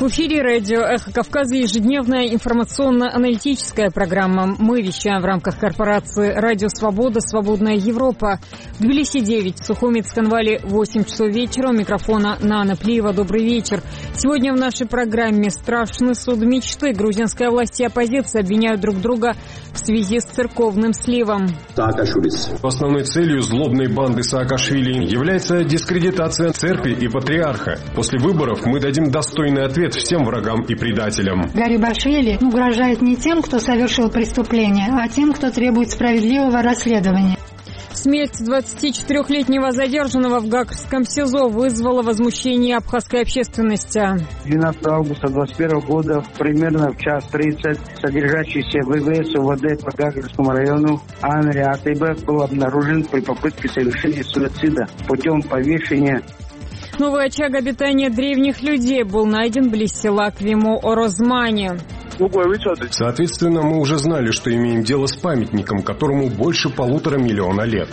В эфире радио «Эхо Кавказа» ежедневная информационно-аналитическая программа. Мы вещаем в рамках корпорации «Радио Свобода. Свободная Европа». В Тбилиси 9, в Сухуми, Цхинвале 8 часов вечера. У микрофона Нана Плиева. Добрый вечер. Сегодня в нашей программе страшный суд мечты. Грузинская власть и оппозиция обвиняют друг друга в связи с церковным сливом. Основной целью злобной банды Саакашвили является дискредитация церкви и патриарха. После выборов мы дадим достойный ответ всем врагам и предателям. Гарибашвили угрожает не тем, кто совершил преступление, а тем, кто требует справедливого расследования. Смерть 24-летнего задержанного в Гакрском СИЗО вызвала возмущение абхазской общественности. 12 августа 2021 года примерно в час 30 содержащийся ВВС УВД по Гакрскому району Анри Атайбек был обнаружен при попытке совершения суицида путем повешения. Новый очаг обитания древних людей был найден близ села Квимо-Орозмани. Соответственно, мы уже знали, что имеем дело с памятником, которому больше 1,5 миллиона лет.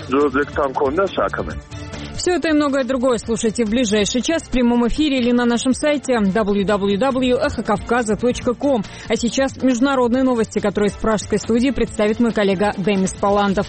Все это и многое другое слушайте в ближайший час в прямом эфире или на нашем сайте www.эхокавказа.ком. А сейчас международные новости, которые из пражской студии представит мой коллега Демис Паландов.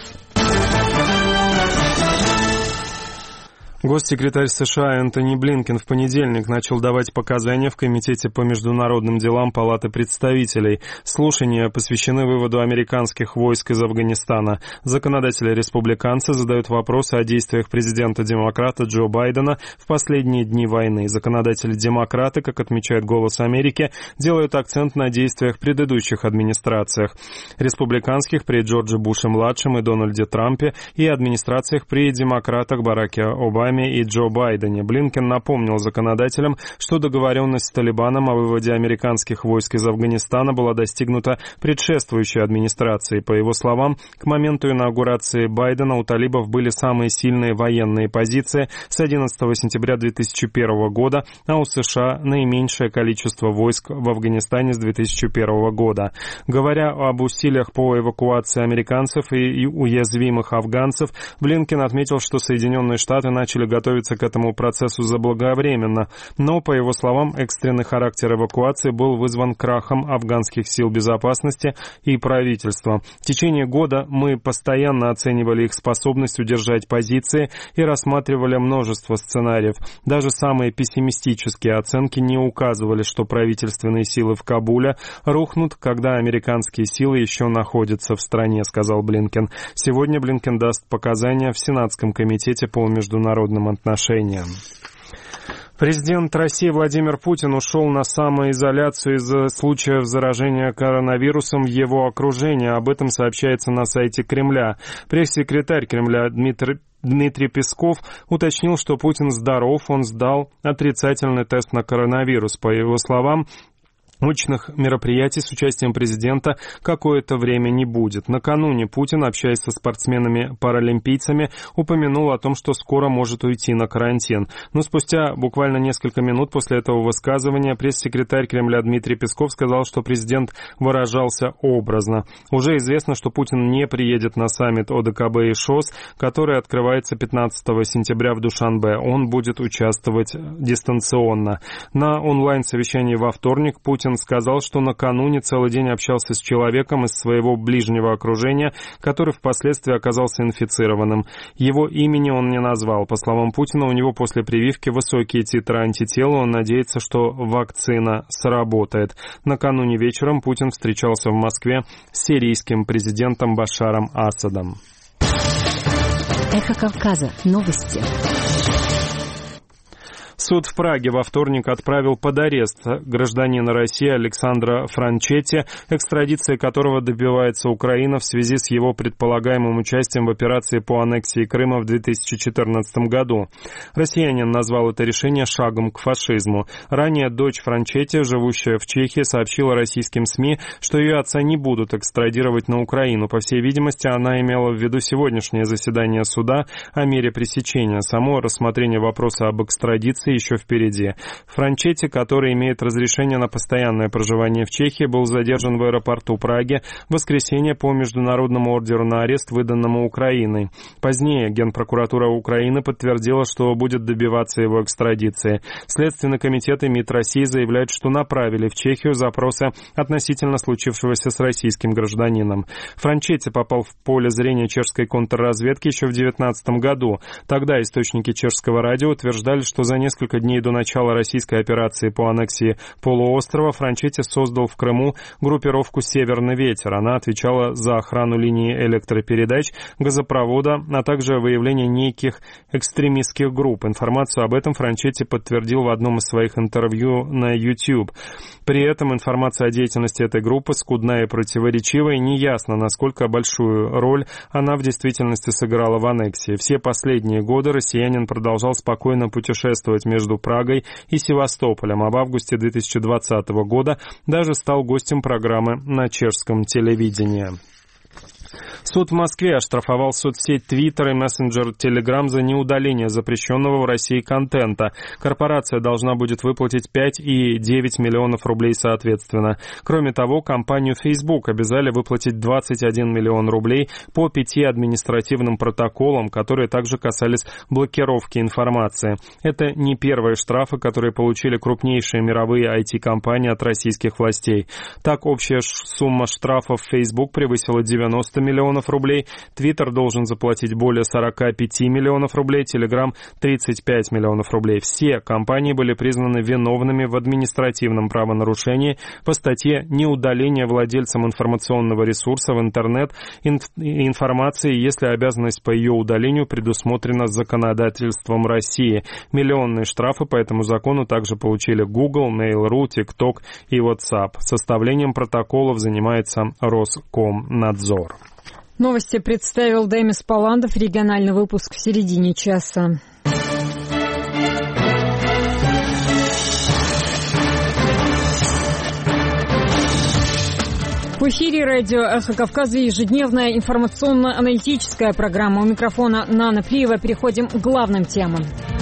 Госсекретарь США Энтони Блинкен в понедельник начал давать показания в Комитете по международным делам Палаты представителей. Слушания посвящены выводу американских войск из Афганистана. Законодатели-республиканцы задают вопросы о действиях президента-демократа Джо Байдена в последние дни войны. Законодатели-демократы, как отмечает «Голос Америки», делают акцент на действиях в предыдущих администрациях. Республиканских при Джордже Буше-младшем и Дональде Трампе и администрациях при демократах Бараке Обаме и Джо Байдене. Блинкен напомнил законодателям, что договоренность с Талибаном о выводе американских войск из Афганистана была достигнута предшествующей администрацией. По его словам, к моменту инаугурации Байдена у талибов были самые сильные военные позиции с 11 сентября 2001 года, а у США наименьшее количество войск в Афганистане с 2001 года. Говоря об усилиях по эвакуации американцев и уязвимых афганцев, Блинкен отметил, что Соединенные Штаты начали готовиться к этому процессу заблаговременно, но, по его словам, экстренный характер эвакуации был вызван крахом афганских сил безопасности и правительства. В течение года мы постоянно оценивали их способность удержать позиции и рассматривали множество сценариев. Даже самые пессимистические оценки не указывали, что правительственные силы в Кабуле рухнут, когда американские силы еще находятся в стране, сказал Блинкен. Сегодня Блинкен даст показания в Сенатском комитете по международным отношениям. Президент России Владимир Путин ушел на самоизоляцию из-за случаев заражения коронавирусом в его окружении. Об этом сообщается на сайте Кремля. Пресс-секретарь Кремля Дмитрий Песков уточнил, что Путин здоров, он сдал отрицательный тест на коронавирус. По его словам, очных мероприятий с участием президента какое-то время не будет. Накануне Путин, общаясь со спортсменами-паралимпийцами, упомянул о том, что скоро может уйти на карантин. Но спустя буквально несколько минут после этого высказывания пресс-секретарь Кремля Дмитрий Песков сказал, что президент выражался образно. Уже известно, что Путин не приедет на саммит ОДКБ и ШОС, который открывается 15 сентября в Душанбе. Он будет участвовать дистанционно. На онлайн-совещании во вторник Путин сказал, что накануне целый день общался с человеком из своего ближнего окружения, который впоследствии оказался инфицированным. Его имени он не назвал. По словам Путина, у него после прививки высокие титры антител, он надеется, что вакцина сработает. Накануне вечером Путин встречался в Москве с сирийским президентом Башаром Асадом. Эхо Кавказа. Новости. Суд в Праге во вторник отправил под арест гражданина России Александра Франчетти, экстрадиция которого добивается Украина в связи с его предполагаемым участием в операции по аннексии Крыма в 2014 году. Россиянин назвал это решение шагом к фашизму. Ранее дочь Франчетти, живущая в Чехии, сообщила российским СМИ, что ее отца не будут экстрадировать на Украину. По всей видимости, она имела в виду сегодняшнее заседание суда о мере пресечения. Само рассмотрение вопроса об экстрадиции еще впереди. Франчетти, который имеет разрешение на постоянное проживание в Чехии, был задержан в аэропорту Праги в воскресенье по международному ордеру на арест, выданному Украиной. Позднее Генпрокуратура Украины подтвердила, что будет добиваться его экстрадиции. Следственный комитет и МИД России заявляют, что направили в Чехию запросы относительно случившегося с российским гражданином. Франчетти попал в поле зрения чешской контрразведки еще в 2019 году. Тогда источники чешского радио утверждали, что за несколько дней до начала российской операции по аннексии полуострова Франчетти создал в Крыму группировку «Северный ветер». Она отвечала за охрану линии электропередач, газопровода, а также выявление неких экстремистских групп. Информацию об этом Франчетти подтвердил в одном из своих интервью на YouTube. При этом информация о деятельности этой группы скудная и противоречивая, и неясно, насколько большую роль она в действительности сыграла в аннексии. Все последние годы россиянин продолжал спокойно путешествовать между Прагой и Севастополем, а в августе 2020 года даже стал гостем программы на чешском телевидении. Суд в Москве оштрафовал соцсеть Twitter и мессенджер Telegram за неудаление запрещенного в России контента. Корпорация должна будет выплатить 5 и 9 миллионов рублей соответственно. Кроме того, компанию Facebook обязали выплатить 21 миллион рублей по 5 административным протоколам, которые также касались блокировки информации. Это не первые штрафы, которые получили крупнейшие мировые IT-компании от российских властей. Так, общая сумма штрафов Facebook превысила 90 миллионов рублей, Twitter должен заплатить более 45 миллионов рублей, Telegram 35 миллионов рублей. Все компании были признаны виновными в административном правонарушении по статье «Неудаление владельцам информационного ресурса в интернет информации, если обязанность по ее удалению предусмотрена законодательством России». Миллионные штрафы по этому закону также получили Google, Mail.ru, TikTok и WhatsApp. Составлением протоколов занимается Роскомнадзор. Новости представил Демис Паландов. Региональный выпуск в середине часа. В эфире радио «Эхо Кавказа» ежедневная информационно-аналитическая программа. У микрофона Нана Плиева. Переходим к главным темам.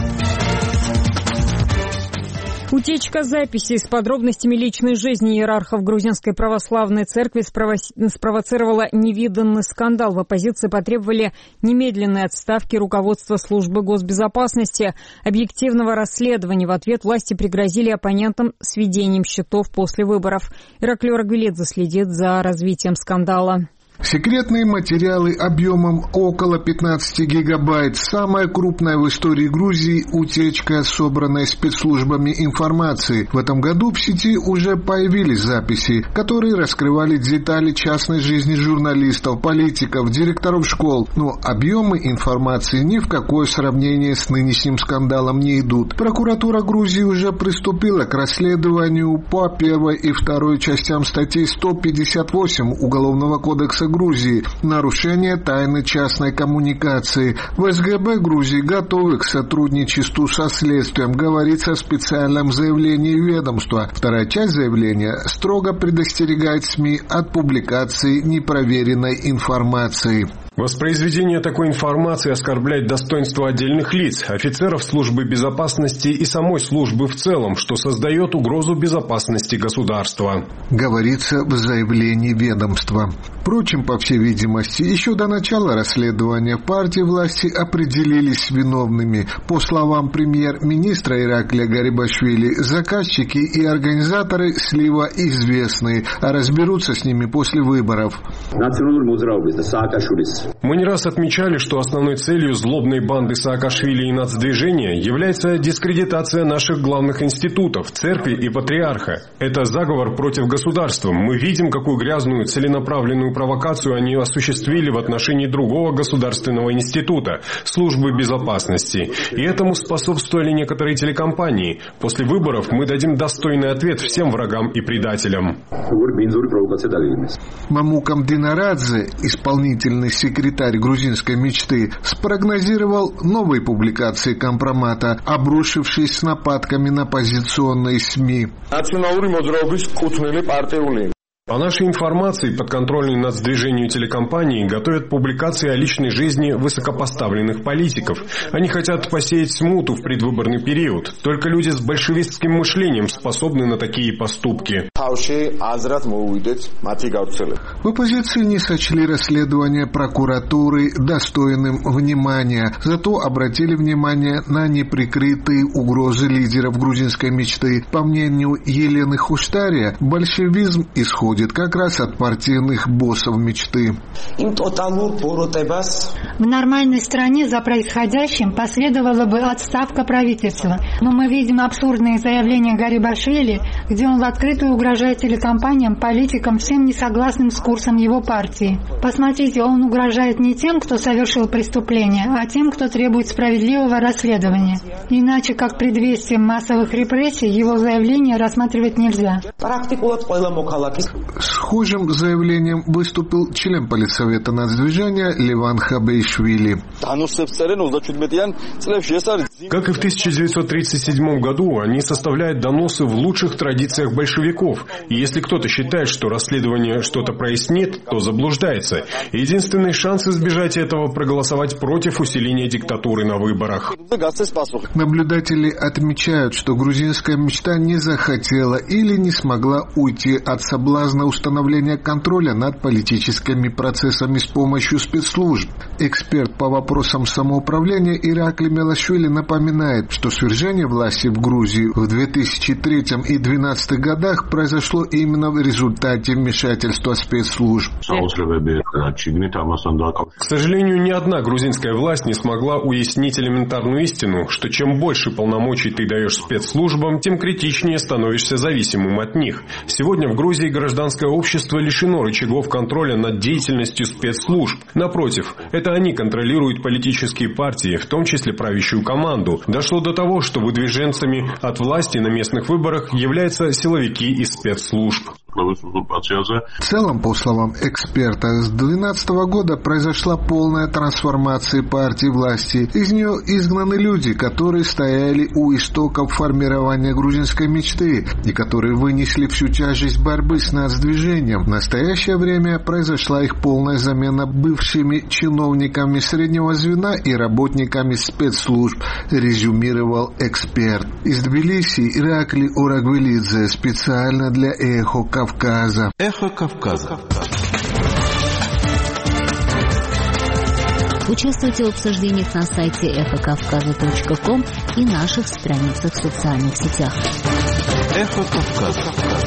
Утечка записей с подробностями личной жизни иерархов Грузинской православной церкви спровоцировала невиданный скандал. В оппозиции потребовали немедленной отставки руководства службы госбезопасности, объективного расследования. В ответ власти пригрозили оппонентам сведением счетов после выборов. Ираклий Рагвилидзе следит за развитием скандала. Секретные материалы объемом около 15 гигабайт. Самая крупная в истории Грузии утечка, собранная спецслужбами информации. В этом году в сети уже появились записи, которые раскрывали детали частной жизни журналистов, политиков, директоров школ. Но объемы информации ни в какое сравнение с нынешним скандалом не идут. Прокуратура Грузии уже приступила к расследованию по первой и второй частям статей 158 Уголовного кодекса Грузии «Нарушение тайны частной коммуникации». В СГБ Грузии готовы к сотрудничеству со следствием, говорится в специальном заявлении ведомства. Вторая часть заявления строго предостерегает СМИ от публикации непроверенной информации. Воспроизведение такой информации оскорбляет достоинство отдельных лиц, офицеров службы безопасности и самой службы в целом, что создает угрозу безопасности государства. Говорится в заявлении ведомства. Впрочем, по всей видимости, еще до начала расследования партии власти определились виновными. По словам премьер-министра Ираклия Гарибашвили, заказчики и организаторы слива известны, а разберутся с ними после выборов. Мы не раз отмечали, что основной целью злобной банды Саакашвили и нацдвижения является дискредитация наших главных институтов, церкви и патриарха. Это заговор против государства. Мы видим, какую грязную, целенаправленную провокацию они осуществили в отношении другого государственного института, службы безопасности. И этому способствовали некоторые телекомпании. После выборов мы дадим достойный ответ всем врагам и предателям. Мамукам Динарадзе, исполнительный секретарь грузинской мечты, спрогнозировал новые публикации компромата, обрушившись с нападками на оппозиционные СМИ. По нашей информации, подконтрольные нацдвижению телекомпании готовят публикации о личной жизни высокопоставленных политиков. Они хотят посеять смуту в предвыборный период. Только люди с большевистским мышлением способны на такие поступки. В оппозиции не сочли расследование прокуратуры достойным внимания, зато обратили внимание на неприкрытые угрозы лидеров грузинской мечты. По мнению Елены Хуштария, большевизм исходит как раз от партийных боссов мечты. В нормальной стране за происходящим последовала бы отставка правительства. Но мы видим абсурдные заявления Гарибашвили, где он в открытую угрожает телекомпаниям, политикам, всем не согласным с курсом его партии. Посмотрите, он угрожает не тем, кто совершил преступление, а тем, кто требует справедливого расследования. Иначе, как предвестием массовых репрессий, его заявление рассматривать нельзя. Схожим заявлением выступил член Политсовета нацдвижения Леван Хабейшвили. Как и в 1937 году, они составляют доносы в лучших традициях большевиков. И если кто-то считает, что расследование что-то прояснит, то заблуждается. Единственный шанс избежать этого – проголосовать против усиления диктатуры на выборах. Наблюдатели отмечают, что грузинская мечта не захотела или не смогла уйти от соблазна установления контроля над политическими процессами с помощью спецслужб. Эксперт по вопросам самоуправления Иракли Мелашвили напоминает, что свержение власти в Грузии в 2003 и 2012 годах произошло именно в результате вмешательства спецслужб. К сожалению, ни одна грузинская власть не смогла уяснить элементарную истину, что чем больше полномочий ты даешь спецслужбам, тем критичнее становишься зависимым от них. Сегодня в Грузии гражданское общество лишено рычагов контроля над деятельностью спецслужб. Напротив, это они контролируют политические партии, в том числе правящую команду. Дошло до того, что выдвиженцами от власти на местных выборах являются силовики из спецслужб. В целом, по словам эксперта, с 2012 года произошла полная трансформация партии власти. Из нее изгнаны люди, которые стояли у истоков формирования грузинской мечты и которые вынесли всю тяжесть борьбы с нацдвижением. В настоящее время произошла их полная замена бывшими чиновниками среднего звена и работниками спецслужб, резюмировал эксперт. Из Тбилиси Иракли Урагвелидзе специально для «Эхо Кавказа». «Эхо Кавказа». Участвуйте в обсуждениях на сайте эхокавказа.ком и наших страницах в социальных сетях. «Эхо Кавказа».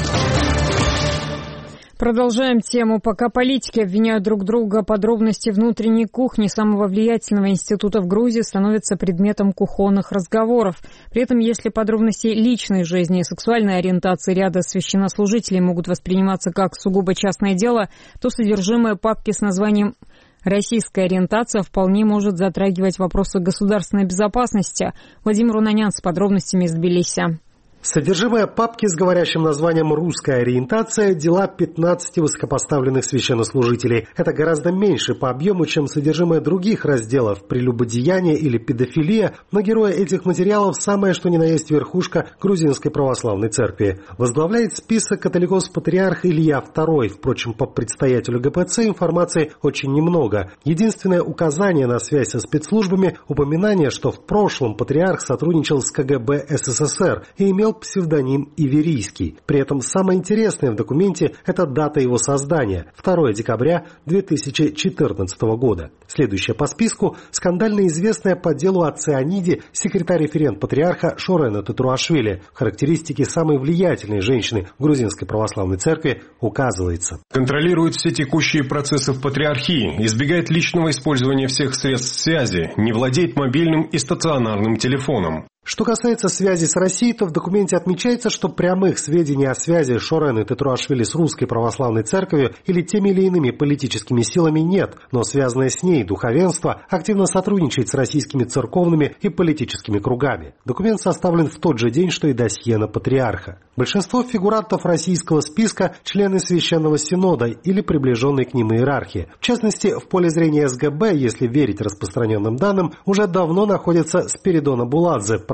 Продолжаем тему. Пока политики обвиняют друг друга, подробности внутренней кухни самого влиятельного института в Грузии становятся предметом кухонных разговоров. При этом, если подробности личной жизни и сексуальной ориентации ряда священнослужителей могут восприниматься как сугубо частное дело, то содержимое папки с названием «Российская ориентация» вполне может затрагивать вопросы государственной безопасности. Владимир Унанян с подробностями из Тбилиси. Содержимое папки с говорящим названием «Русская ориентация» – дела 15 высокопоставленных священнослужителей. Это гораздо меньше по объему, чем содержимое других разделов – прелюбодеяние или педофилия, но герои этих материалов самое что ни на есть верхушка грузинской православной церкви. Возглавляет список католикос-патриарх Илья II. Впрочем, по предстоятелю ГПЦ информации очень немного. Единственное указание на связь со спецслужбами – упоминание, что в прошлом патриарх сотрудничал с КГБ СССР и имел псевдоним Иверийский. При этом самое интересное в документе – это дата его создания – 2 декабря 2014 года. Следующая по списку – скандально известная по делу о цианиде секретарь-референт патриарха Шорена Тетруашвили. В характеристике самой влиятельной женщины в грузинской православной церкви указывается. Контролирует все текущие процессы в патриархии, избегает личного использования всех средств связи, не владеет мобильным и стационарным телефоном. Что касается связи с Россией, то в документе отмечается, что прямых сведений о связи Шорены Тетруашвили с Русской Православной Церковью или теми или иными политическими силами нет, но связанное с ней духовенство активно сотрудничает с российскими церковными и политическими кругами. Документ составлен в тот же день, что и досье на патриарха. Большинство фигурантов российского списка – члены Священного Синода или приближенные к ним иерархи. В частности, в поле зрения СГБ, если верить распространенным данным, уже давно находится Спиридон Абуладзе,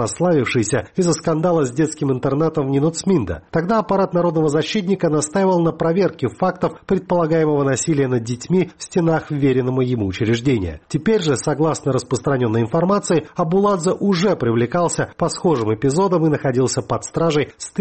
прославившийся из-за скандала с детским интернатом в Нинуцминда. Тогда аппарат народного защитника настаивал на проверке фактов предполагаемого насилия над детьми в стенах вверенного ему учреждения. Теперь же, согласно распространенной информации, Абуладзе уже привлекался по схожим эпизодам и находился под стражей с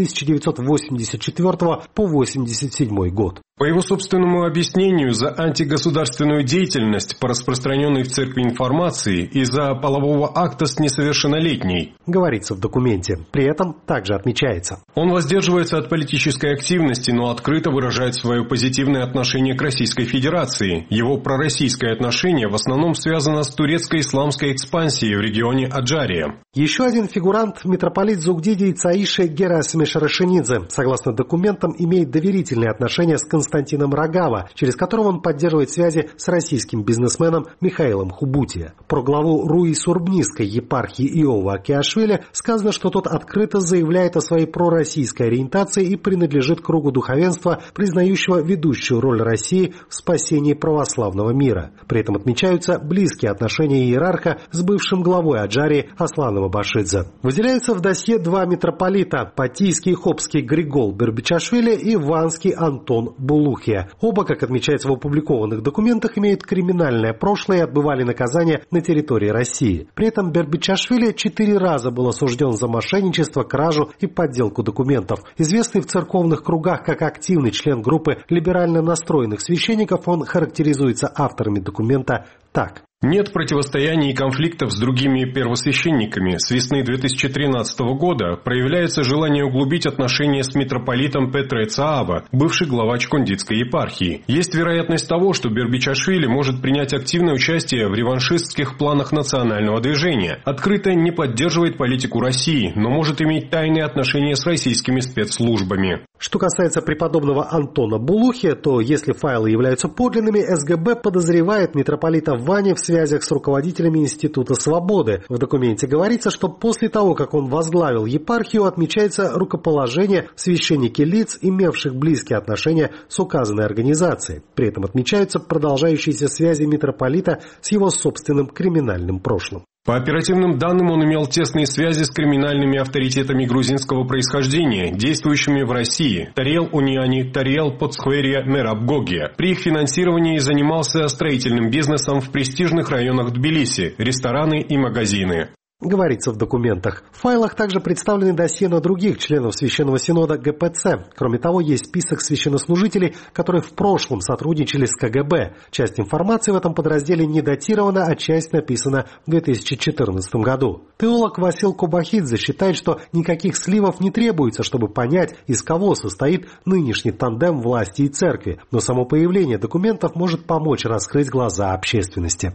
1984 по 1987 год. По его собственному объяснению, за антигосударственную деятельность по распространенной в церкви информации и за полового акта с несовершеннолетней, говорится в документе. При этом также отмечается: он воздерживается от политической активности, но открыто выражает свое позитивное отношение к Российской Федерации. Его пророссийское отношение в основном связано с турецкой исламской экспансией в регионе Аджария. Еще один фигурант, митрополит Зугдиди Ицаиши Герасим Шарашенидзе, согласно документам, имеет доверительные отношения с Константином Рогава, через которого он поддерживает связи с российским бизнесменом Михаилом Хубутия. Про главу Руи-Сурбнисской епархии Иова Акиашвили сказано, что тот открыто заявляет о своей пророссийской ориентации и принадлежит кругу духовенства, признающего ведущую роль России в спасении православного мира. При этом отмечаются близкие отношения иерарха с бывшим главой Аджарии Асланом Абашидзе. Выделяются в досье два митрополита – Патийский и Хопский Григол Бербичашвили и Ванский Антон Булухия. Оба, как отмечается в опубликованных документах, имеют криминальное прошлое и отбывали наказание на территории России. При этом Бербичашвили 4 раза был осужден за мошенничество, кражу и подделку документов. Известный в церковных кругах как активный член группы либерально настроенных священников, он характеризуется авторами документа так. Нет противостояний и конфликтов с другими первосвященниками. С весны 2013 года проявляется желание углубить отношения с митрополитом Петре Цаава, бывший глава Чкондитской епархии. Есть вероятность того, что Бербичашвили может принять активное участие в реваншистских планах национального движения. Открыто не поддерживает политику России, но может иметь тайные отношения с российскими спецслужбами. Что касается преподобного Антона Булухи, то если файлы являются подлинными, СГБ подозревает митрополита Вани в связях с руководителями Института Свободы. В документе говорится, что после того, как он возглавил епархию, отмечается рукоположение в священнике лиц, имевших близкие отношения с указанной организацией. При этом отмечаются продолжающиеся связи митрополита с его собственным криминальным прошлым. По оперативным данным, он имел тесные связи с криминальными авторитетами грузинского происхождения, действующими в России – Тариел Униани, Тариел Подсхверия, Мераб Гогия. При их финансировании занимался строительным бизнесом в престижных районах Тбилиси – рестораны и магазины. Говорится в документах. В файлах также представлены досье на других членов Священного Синода ГПЦ. Кроме того, есть список священнослужителей, которые в прошлом сотрудничали с КГБ. Часть информации в этом подразделе не датирована, а часть написана в 2014 году. Теолог Васил Кубахидзе считает, что никаких сливов не требуется, чтобы понять, из кого состоит нынешний тандем власти и церкви. Но само появление документов может помочь раскрыть глаза общественности.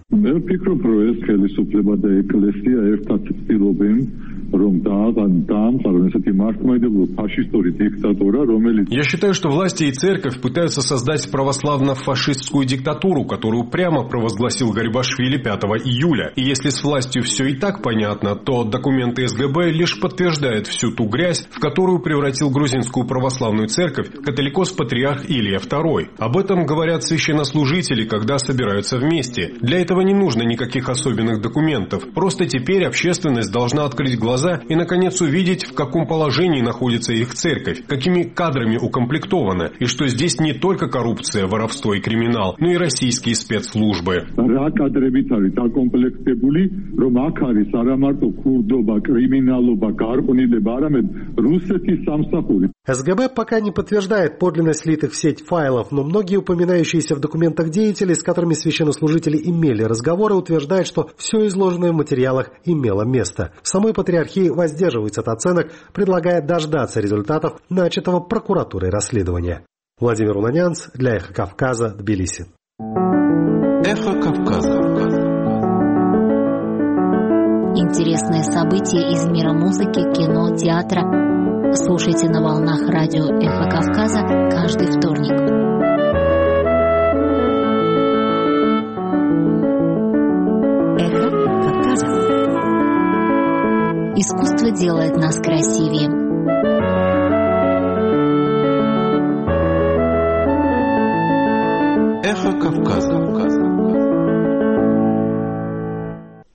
Я считаю, что власти и церковь пытаются создать православно-фашистскую диктатуру, которую прямо провозгласил Гарибашвили 5 июля. И если с властью все и так понятно, то документы СГБ лишь подтверждают всю ту грязь, в которую превратил грузинскую православную церковь католикос-патриарх Илья II. Об этом говорят священнослужители, когда собираются вместе. Для этого не нужно никаких особенных документов. Просто теперь общественность должна открыть глаза и, наконец, увидеть, в каком положении находится их церковь, какими кадрами укомплектована, и что здесь не только коррупция, воровство и криминал, но и российские спецслужбы. СГБ пока не подтверждает подлинность слитых в сеть файлов, но многие упоминающиеся в документах деятели, с которыми священнослужители имели разговоры, утверждают, что все изложенное в материалах имело место. В самой патриархии воздерживаются от оценок, предлагая дождаться результатов начатого прокуратурой расследования. Владимир Унанянц для «Эхо Кавказа», Тбилиси. «Эхо Кавказа». Интересные события из мира музыки, кино, театра. Слушайте на волнах радио «Эхо Кавказа» каждый вторник. «Эхо Кавказа». Искусство делает нас красивее. «Эхо Кавказа».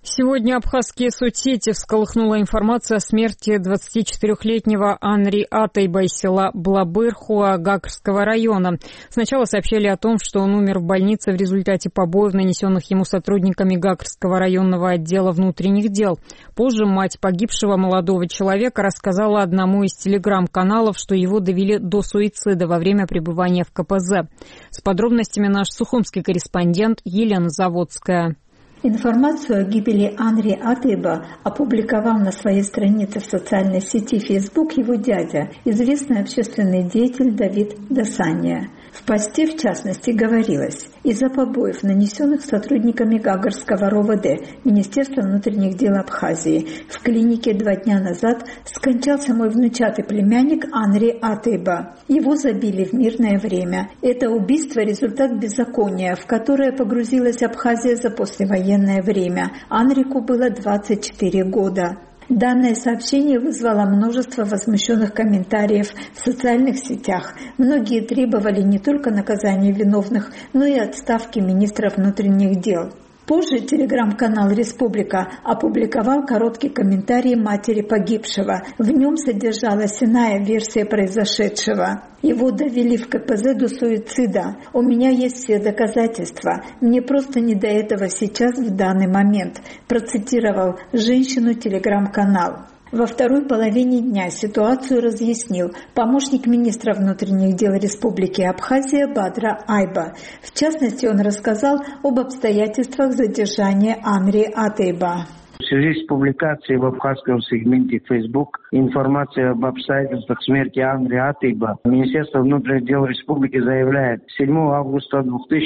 Сегодня абхазские соцсети всколыхнула информация о смерти 24-летнего Анри Атайба из села Блабырхуа Гагарского района. Сначала сообщали о том, что он умер в больнице в результате побоев, нанесенных ему сотрудниками Гагарского районного отдела внутренних дел. Позже мать погибшего молодого человека рассказала одному из телеграм-каналов, что его довели до суицида во время пребывания в КПЗ. С подробностями наш сухумский корреспондент Елена Заводская. Информацию о гибели Анри Атайба опубликовал на своей странице в социальной сети Facebook его дядя, известный общественный деятель Давид Дасания. В посте, в частности, говорилось: из-за побоев, нанесенных сотрудниками Гагарского РОВД, Министерства внутренних дел Абхазии, в клинике 2 дня назад скончался мой внучатый племянник Анри Атайба. Его забили в мирное время. Это убийство – результат беззакония, в которое погрузилась Абхазия за послевоенное время. Анрику было 24 года. Данное сообщение вызвало множество возмущенных комментариев в социальных сетях. Многие требовали не только наказания виновных, но и отставки министра внутренних дел. Позже телеграм-канал «Республика» опубликовал короткий комментарий матери погибшего. В нем содержалась иная версия произошедшего. Его довели в КПЗ до суицида. У меня есть все доказательства. Мне просто не до этого сейчас, в данный момент, процитировал женщину телеграм-канал. Во второй половине дня ситуацию разъяснил помощник министра внутренних дел Республики Абхазия Бадра Айба. В частности, он рассказал об обстоятельствах задержания Анри Атайба. В связи с публикацией в абхазском сегменте Facebook информации об обстоятельствах смерти Анри Атайба, Министерство внутренних дел Республики заявляет: 7 августа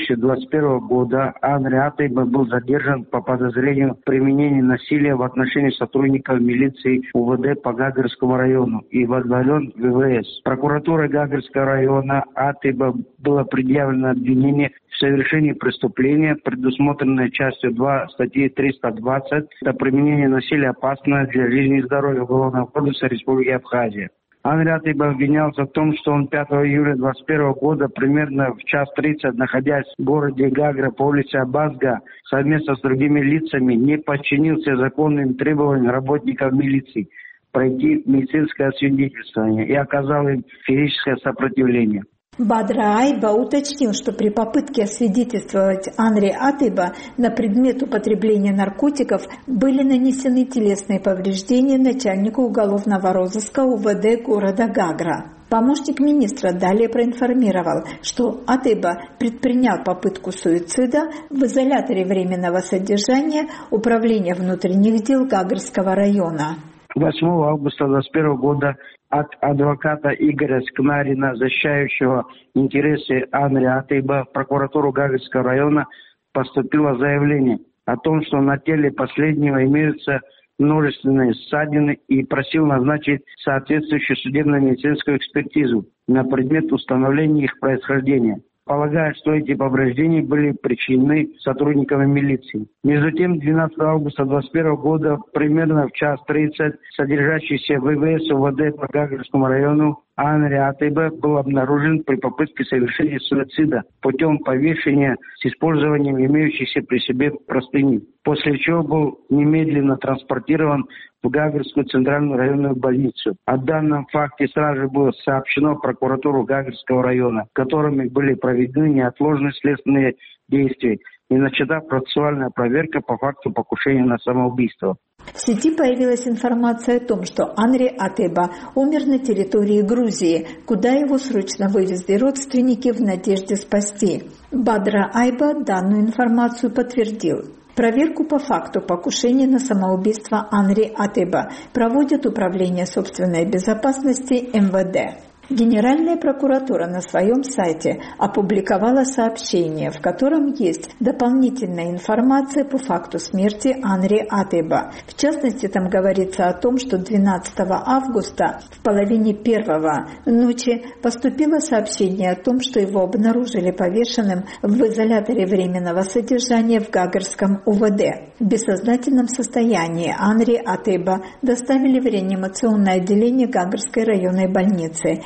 2021 года Анри Атайба был задержан по подозрению в применении насилия в отношении сотрудников милиции УВД по Гагарскому району и возглавлен ВВС. Прокуратурой Гагарского района Атайба было предъявлено обвинение в совершении преступления, предусмотренное частью 2 статьи 320, это применение насилия опасное для жизни и здоровья Уголовного кодекса Республики Абхазия. Анри Атайба обвинялся в том, что он 5 июля 2021 года примерно в 1:30, находясь в городе Гагра по улице Абазга, совместно с другими лицами не подчинился законным требованиям работников милиции пройти медицинское освидетельствование и оказал им физическое сопротивление. Бадра Айба уточнил, что при попытке освидетельствовать Анри Атайба на предмет употребления наркотиков были нанесены телесные повреждения начальнику уголовного розыска УВД города Гагра. Помощник министра далее проинформировал, что Атайба предпринял попытку суицида в изоляторе временного содержания Управления внутренних дел Гагарского района. 8 августа 2021 года от адвоката Игоря Скнарина, защищающего интересы Анри Атайба, в прокуратуру Гагарского района поступило заявление о том, что на теле последнего имеются множественные ссадины, и просил назначить соответствующую судебно-медицинскую экспертизу на предмет установления их происхождения, полагая, что эти повреждения были причинены сотрудниками милиции. Между тем, 12 августа 2021 года, примерно в 1:30, содержащийся в ВВС УВД по Гагарскому району Анри Атайба был обнаружен при попытке совершения суицида путем повешения с использованием имеющейся при себе простыни, после чего был немедленно транспортирован в Гагарскую центральную районную больницу. О данном факте сразу было сообщено в прокуратуру Гагарского района, которыми были проведены неотложные следственные действия и начата процессуальная проверка по факту покушения на самоубийство. В сети появилась информация о том, что Анри Атайба умер на территории Грузии, куда его срочно вывезли родственники в надежде спасти. Бадра Айба данную информацию подтвердил. Проверку по факту покушения на самоубийство Анри Атайба проводит Управление собственной безопасности МВД. Генеральная прокуратура на своем сайте опубликовала сообщение, в котором есть дополнительная информация по факту смерти Анри Атайба. В частности, там говорится о том, что 12 августа в половине 1 ночи поступило сообщение о том, что его обнаружили повешенным в изоляторе временного содержания в Гагарском УВД. В бессознательном состоянии Анри Атайба доставили в реанимационное отделение Гагарской районной больницы.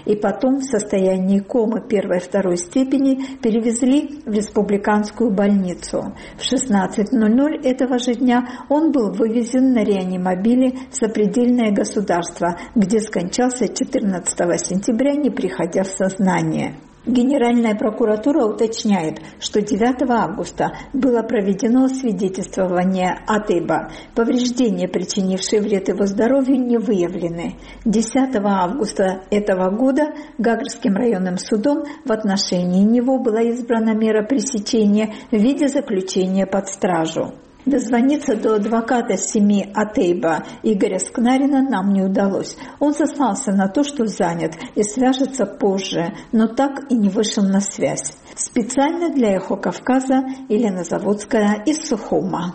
и потом в состоянии комы 1-2 степени перевезли в республиканскую больницу. В 16:00 этого же дня он был вывезен на реанимобиле в сопредельное государство, где скончался 14 сентября, не приходя в сознание. Генеральная прокуратура уточняет, что 9 августа было проведено освидетельствование Атыба. Повреждения, причинившие вред его здоровью, не выявлены. 10 августа этого года Гагрским районным судом в отношении него была избрана мера пресечения в виде заключения под стражу. Дозвониться до адвоката семьи Атыба Игоря Скнарина нам не удалось. Он сослался на то, что занят и свяжется позже, но так и не вышел на связь. Специально для «Эхо Кавказа» Елена Заводская из Сухума.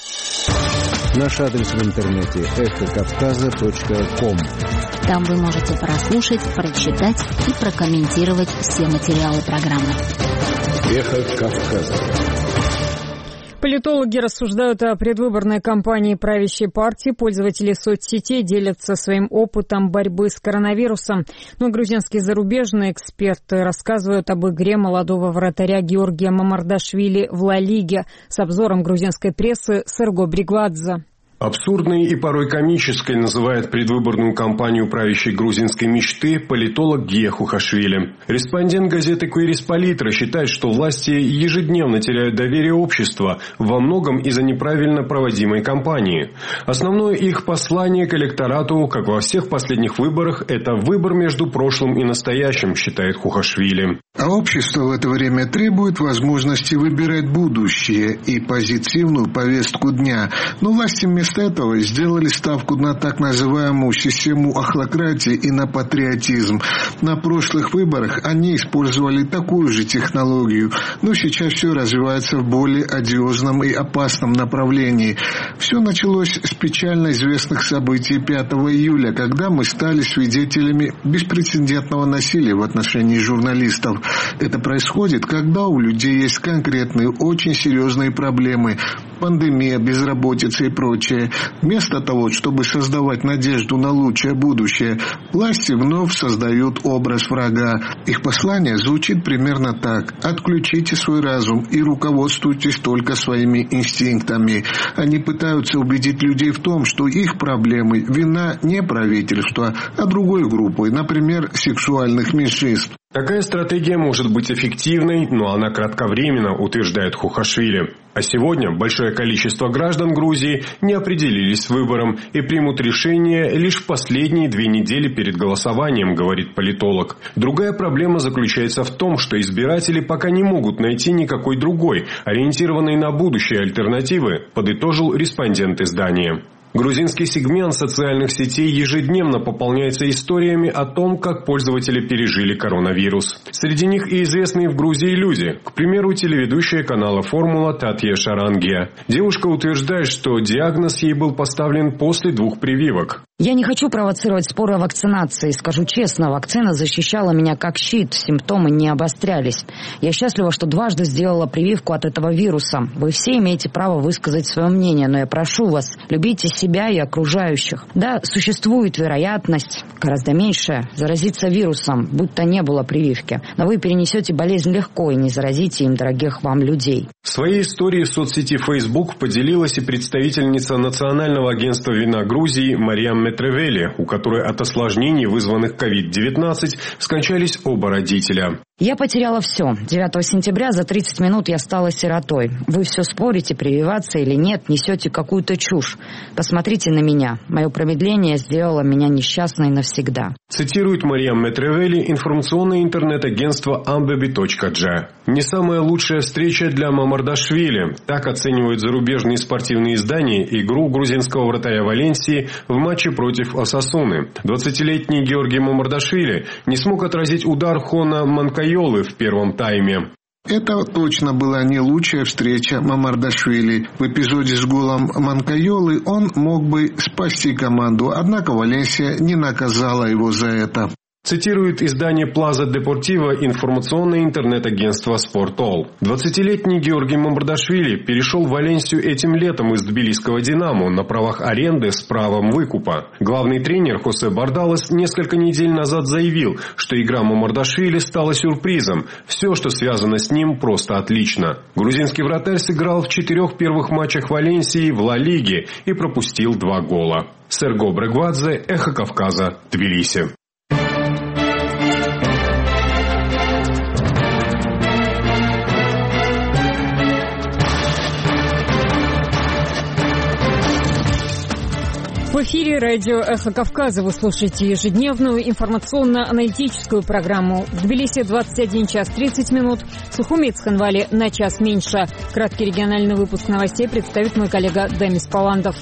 Наш адрес в интернете эхокавказа.ком. Там вы можете прослушать, прочитать и прокомментировать все материалы программы. Эхо Кавказа. Политологи рассуждают о предвыборной кампании правящей партии. Пользователи соцсетей делятся своим опытом борьбы с коронавирусом. Но грузинские зарубежные эксперты рассказывают об игре молодого вратаря Георгия Мамардашвили в Ла Лиге. С обзором грузинской прессы Серго Бригвадзе. Абсурдной и порой комической называет предвыборную кампанию правящей грузинской мечты политолог Гия Хухашвили. Респондент газеты «Куирисполитра» считает, что власти ежедневно теряют доверие общества, во многом из-за неправильно проводимой кампании. Основное их послание к электорату, как во всех последних выборах, это выбор между прошлым и настоящим, считает Хухашвили. А общество в это время требует возможности выбирать будущее и позитивную повестку дня. Но власти вместо этого сделали ставку на так называемую систему ахлократии и на патриотизм. На прошлых выборах они использовали такую же технологию, но сейчас все развивается в более одиозном и опасном направлении. Все началось с печально известных событий 5 июля, когда мы стали свидетелями беспрецедентного насилия в отношении журналистов. Это происходит, когда у людей есть конкретные, очень серьезные проблемы. Пандемия, безработица и прочее. Вместо того, чтобы создавать надежду на лучшее будущее, власти вновь создают образ врага. Их послание звучит примерно так: отключите свой разум и руководствуйтесь только своими инстинктами. Они пытаются убедить людей в том, что их проблемы – вина не правительства, а другой группы, например, сексуальных меньшинств. Такая стратегия может быть эффективной, но она кратковременна, утверждает Хухашвили. А сегодня большое количество граждан Грузии не определились с выбором и примут решение лишь в последние 2 недели перед голосованием, говорит политолог. Другая проблема заключается в том, что избиратели пока не могут найти никакой другой, ориентированной на будущее альтернативы, подытожил респондент издания. Грузинский сегмент социальных сетей ежедневно пополняется историями о том, как пользователи пережили коронавирус. Среди них и известные в Грузии люди. К примеру, телеведущая канала «Формула» Татья Шарангия. Девушка утверждает, что диагноз ей был поставлен после 2 прививок. Я не хочу провоцировать споры о вакцинации. Скажу честно, вакцина защищала меня как щит, симптомы не обострялись. Я счастлива, что дважды сделала прививку от этого вируса. Вы все имеете право высказать свое мнение, но я прошу вас, любите себя и окружающих. Да, существует вероятность, гораздо меньшая, заразиться вирусом, будто не было прививки. Но вы перенесете болезнь легко и не заразите им дорогих вам людей. В своей истории в соцсети Facebook поделилась и представительница Национального агентства вина Грузии Мариам Метревели, у которой от осложнений, вызванных COVID-19, скончались оба родителя. Я потеряла все. 9 сентября за 30 минут я стала сиротой. Вы все спорите, прививаться или нет, несете какую-то чушь. Посмотрите на меня. Мое промедление сделало меня несчастной навсегда. Цитирует Мариам Метревели информационное интернет-агентство ambaby.g. Не самая лучшая встреча для Мамардашвили. Так оценивают зарубежные спортивные издания игру грузинского вратаря Валенсии в матче против Осасуны. 20-летний Георгий Мамардашвили не смог отразить удар Хона Манкайолы в первом тайме. Это точно была не лучшая встреча Мамардашвили. В эпизоде с голом Манкайолы он мог бы спасти команду, однако Валенсия не наказала его за это. Цитирует издание «Плаза Депортива» информационное интернет-агентство «Спортол». 20-летний Георгий Мамардашвили перешел в Валенсию этим летом из тбилисского «Динамо» на правах аренды с правом выкупа. Главный тренер Хосе Бардалес несколько недель назад заявил, что игра Мамардашвили стала сюрпризом. Все, что связано с ним, просто отлично. Грузинский вратарь сыграл в 4 первых матчах Валенсии в Ла Лиге и пропустил 2 гола. Серго Брегвадзе, Эхо Кавказа, Тбилиси. В эфире радио «Эхо Кавказа» вы слушаете ежедневную информационно-аналитическую программу. В Тбилиси 21 час 30 минут, в Сухуми и Цхинвале на час меньше. Краткий региональный выпуск новостей представит мой коллега Демис Паландов.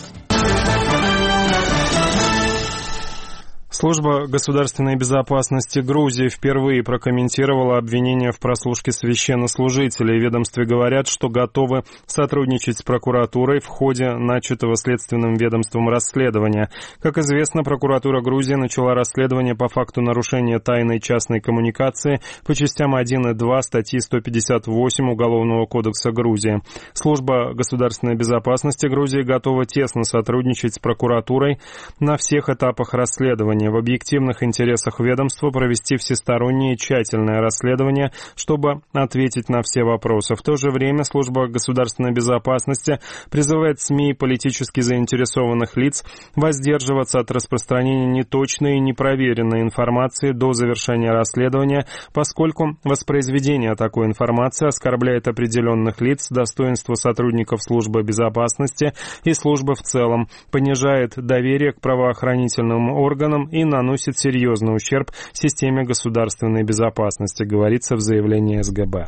Служба государственной безопасности Грузии впервые прокомментировала обвинения в прослушке священнослужителей. В ведомстве говорят, что готовы сотрудничать с прокуратурой в ходе начатого следственным ведомством расследования. Как известно, прокуратура Грузии начала расследование по факту нарушения тайной частной коммуникации по частям 1 и 2 статьи 158 Уголовного кодекса Грузии. Служба государственной безопасности Грузии готова тесно сотрудничать с прокуратурой на всех этапах расследования. В объективных интересах ведомства провести всестороннее и тщательное расследование, чтобы ответить на все вопросы. В то же время Служба государственной безопасности призывает СМИ и политически заинтересованных лиц воздерживаться от распространения неточной и непроверенной информации до завершения расследования, поскольку воспроизведение такой информации оскорбляет определенных лиц, достоинство сотрудников службы безопасности и службы в целом, понижает доверие к правоохранительным органам и наносит серьезный ущерб системе государственной безопасности, говорится в заявлении СГБ.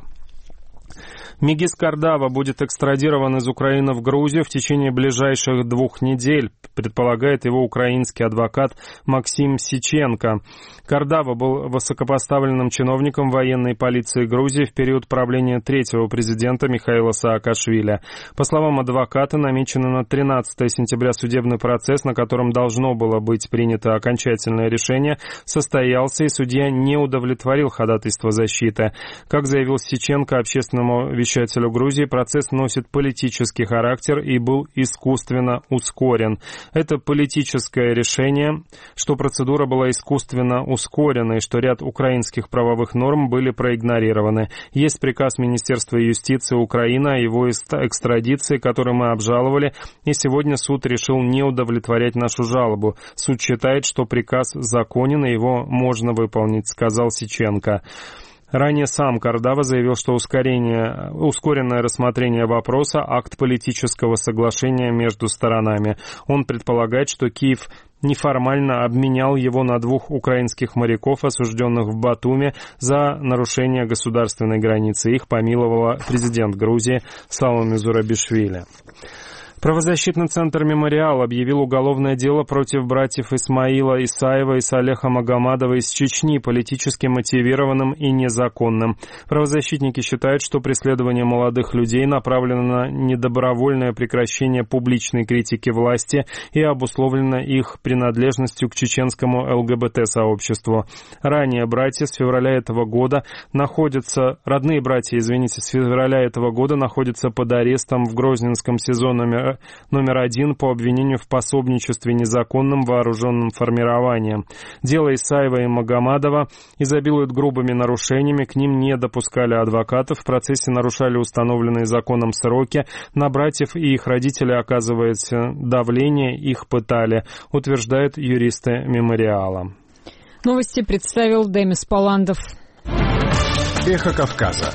Мигис Кардава будет экстрадирован из Украины в Грузию в течение ближайших 2 недель, предполагает его украинский адвокат Максим Сиченко. Кардава был высокопоставленным чиновником военной полиции Грузии в период правления 3-го президента Михаила Саакашвили. По словам адвоката, намечено на 13 сентября судебный процесс, на котором должно было быть принято окончательное решение, состоялся, и судья не удовлетворил ходатайство защиты. Как заявил Сиченко общественному вещателю Грузии, процесс носит политический характер и был искусственно ускорен. Это политическое решение, что процедура была искусственно ускорена и что ряд украинских правовых норм были проигнорированы. Есть приказ Министерства юстиции Украины о его экстрадиции, который мы обжаловали, и сегодня суд решил не удовлетворять нашу жалобу. Суд считает, что приказ законен и его можно выполнить, сказал Сиченко. Ранее сам Кардава заявил, что ускоренное рассмотрение вопроса – акт политического соглашения между сторонами. Он предполагает, что Киев неформально обменял его на 2 украинских моряков, осужденных в Батуми за нарушение государственной границы. Их помиловала президент Грузии Саломе Зурабишвили. Правозащитный центр «Мемориал» объявил уголовное дело против братьев Исмаила Исаева и Салеха Магомадова из Чечни политически мотивированным и незаконным. Правозащитники считают, что преследование молодых людей направлено на недобровольное прекращение публичной критики власти и обусловлено их принадлежностью к чеченскому ЛГБТ-сообществу. Ранее родные братья с февраля этого года находятся под арестом в Грозненском СИЗО номер 1 по обвинению в пособничестве незаконным вооруженным формированиям. Дело Исаева и Магомадова изобилует грубыми нарушениями, к ним не допускали адвокатов, в процессе нарушали установленные законом сроки, на братьев и их родителей оказывается давление, их пытали, утверждают юристы «Мемориала». Новости представил Демис Паландов. Эхо Кавказа.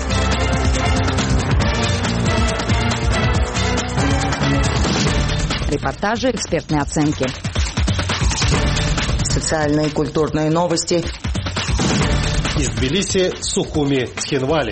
Репортажи, экспертные оценки. Социальные и культурные новости. Из Тбилиси, Сухуми, Цхинвали.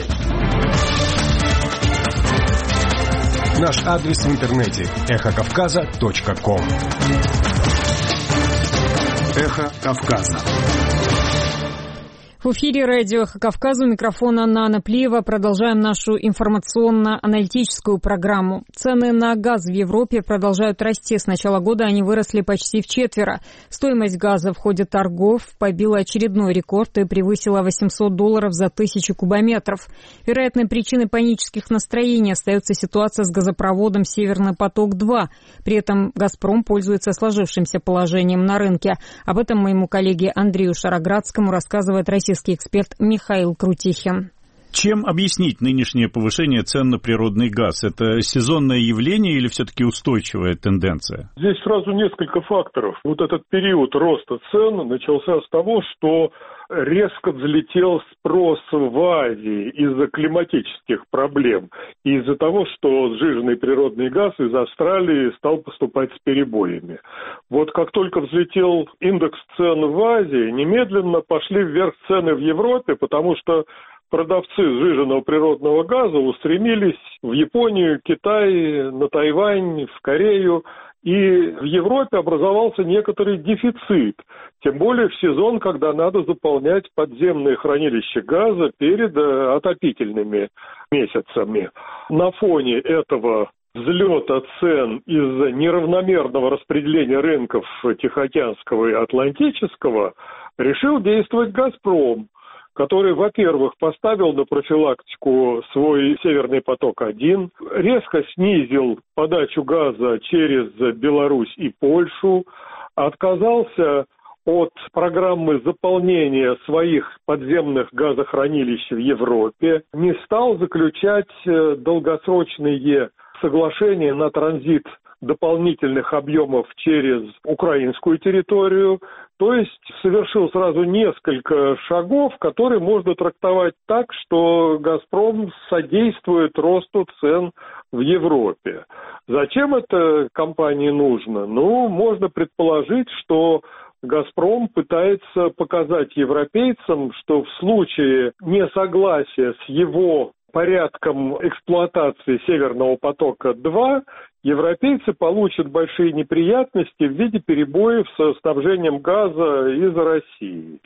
Наш адрес в интернете эхокавказа.ком. Эхо Кавказа. В эфире радио «Эхо Кавказа», у микрофона Нана Плиева. Продолжаем нашу информационно-аналитическую программу. Цены на газ в Европе продолжают расти. С начала года они выросли почти вчетверо. Стоимость газа в ходе торгов побила очередной рекорд и превысила $800 за 1000 кубометров. Вероятной причиной панических настроений остается ситуация с газопроводом «Северный поток-2». При этом «Газпром» пользуется сложившимся положением на рынке. Об этом моему коллеге Андрею Шароградскому рассказывает российский эксперт Михаил Крутихин. Чем объяснить нынешнее повышение цен на природный газ? Это сезонное явление или все-таки устойчивая тенденция? Здесь сразу несколько факторов. Вот этот период роста цен начался с того, что резко взлетел спрос в Азии из-за климатических проблем и из-за того, что сжиженный природный газ из Австралии стал поступать с перебоями. Вот как только взлетел индекс цен в Азии, немедленно пошли вверх цены в Европе, потому что продавцы сжиженного природного газа устремились в Японию, Китай, на Тайвань, в Корею. И в Европе образовался некоторый дефицит, тем более в сезон, когда надо заполнять подземные хранилища газа перед отопительными месяцами. На фоне этого взлета цен из-за неравномерного распределения рынков Тихоокеанского и Атлантического решил действовать «Газпром», который, во-первых, поставил на профилактику свой «Северный поток-1», резко снизил подачу газа через Беларусь и Польшу, отказался от программы заполнения своих подземных газохранилищ в Европе, не стал заключать долгосрочные соглашения на транзит дополнительных объемов через украинскую территорию, то есть совершил сразу несколько шагов, которые можно трактовать так, что «Газпром» содействует росту цен в Европе. Зачем это компании нужно? Можно предположить, что «Газпром» пытается показать европейцам, что в случае несогласия с его порядком эксплуатации «Северного потока-2» европейцы получат большие неприятности в виде перебоев со снабжением газа из России.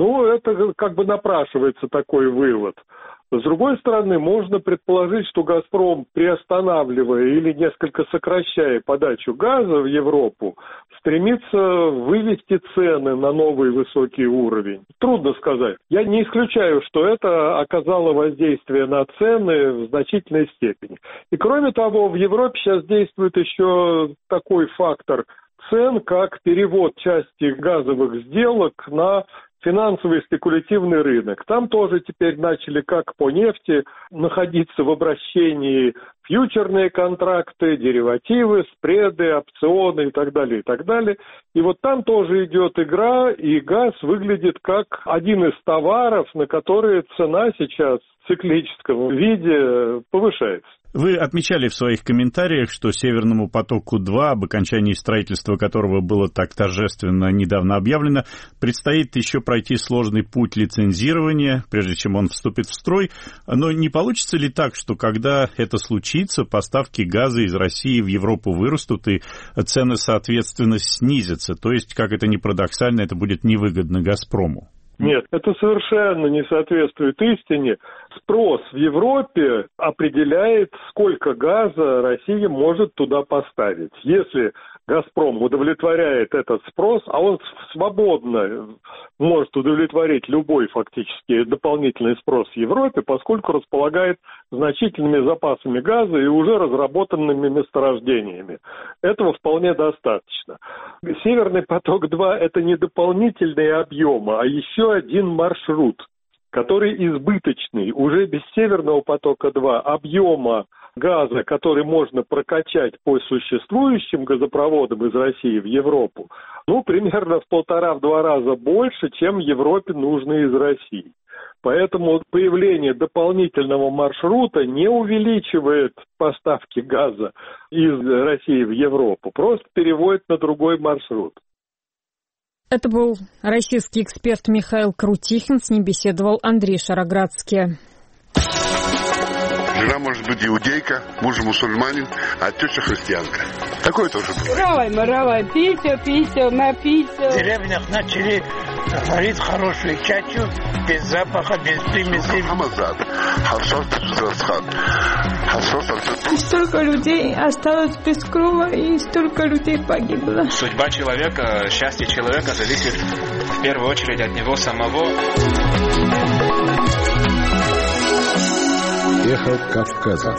Это как бы напрашивается такой вывод. С другой стороны, можно предположить, что «Газпром», приостанавливая или несколько сокращая подачу газа в Европу, стремится вывести цены на новый высокий уровень. Трудно сказать. Я не исключаю, что это оказало воздействие на цены в значительной степени. И кроме того, в Европе сейчас действует еще такой фактор цен, как перевод части газовых сделок на финансовый спекулятивный рынок. Там тоже теперь начали, как по нефти, находиться в обращении фьючерные контракты, деривативы, спреды, опционы и так далее, и так далее. И вот там тоже идет игра, и газ выглядит как один из товаров, на которые цена сейчас в циклическом виде повышается. Вы отмечали в своих комментариях, что «Северному потоку-2», об окончании строительства которого было так торжественно недавно объявлено, предстоит еще пройти сложный путь лицензирования, прежде чем он вступит в строй. Но не получится ли так, что когда это случится, поставки газа из России в Европу вырастут и цены, соответственно, снизятся? То есть, как это ни парадоксально, это будет невыгодно «Газпрому»? Нет, это совершенно не соответствует истине. Спрос в Европе определяет, сколько газа Россия может туда поставить. Если «Газпром» удовлетворяет этот спрос, а он свободно может удовлетворить любой фактически дополнительный спрос в Европе, поскольку располагает значительными запасами газа и уже разработанными месторождениями. Этого вполне достаточно. «Северный поток-2» — это не дополнительные объемы, а еще один маршрут, который избыточный. Уже без «Северного потока-2» объема газа, который можно прокачать по существующим газопроводам из России в Европу, примерно в 1,5-2 раза больше, чем Европе нужно из России. Поэтому появление дополнительного маршрута не увеличивает поставки газа из России в Европу, просто переводит на другой маршрут. Это был российский эксперт Михаил Крутихин, с ним беседовал Андрей Шароградский. Жена может быть иудейка, муж мусульманин, а теща христианка. Такое тоже бывает. Равай, писю, на писю. В деревнях начали Говорит хорошую чачу, без запаха, без примесей. И столько людей осталось без крова, и столько людей погибло. Судьба человека, счастье человека зависит в первую очередь от него самого. Эхо Кавказа.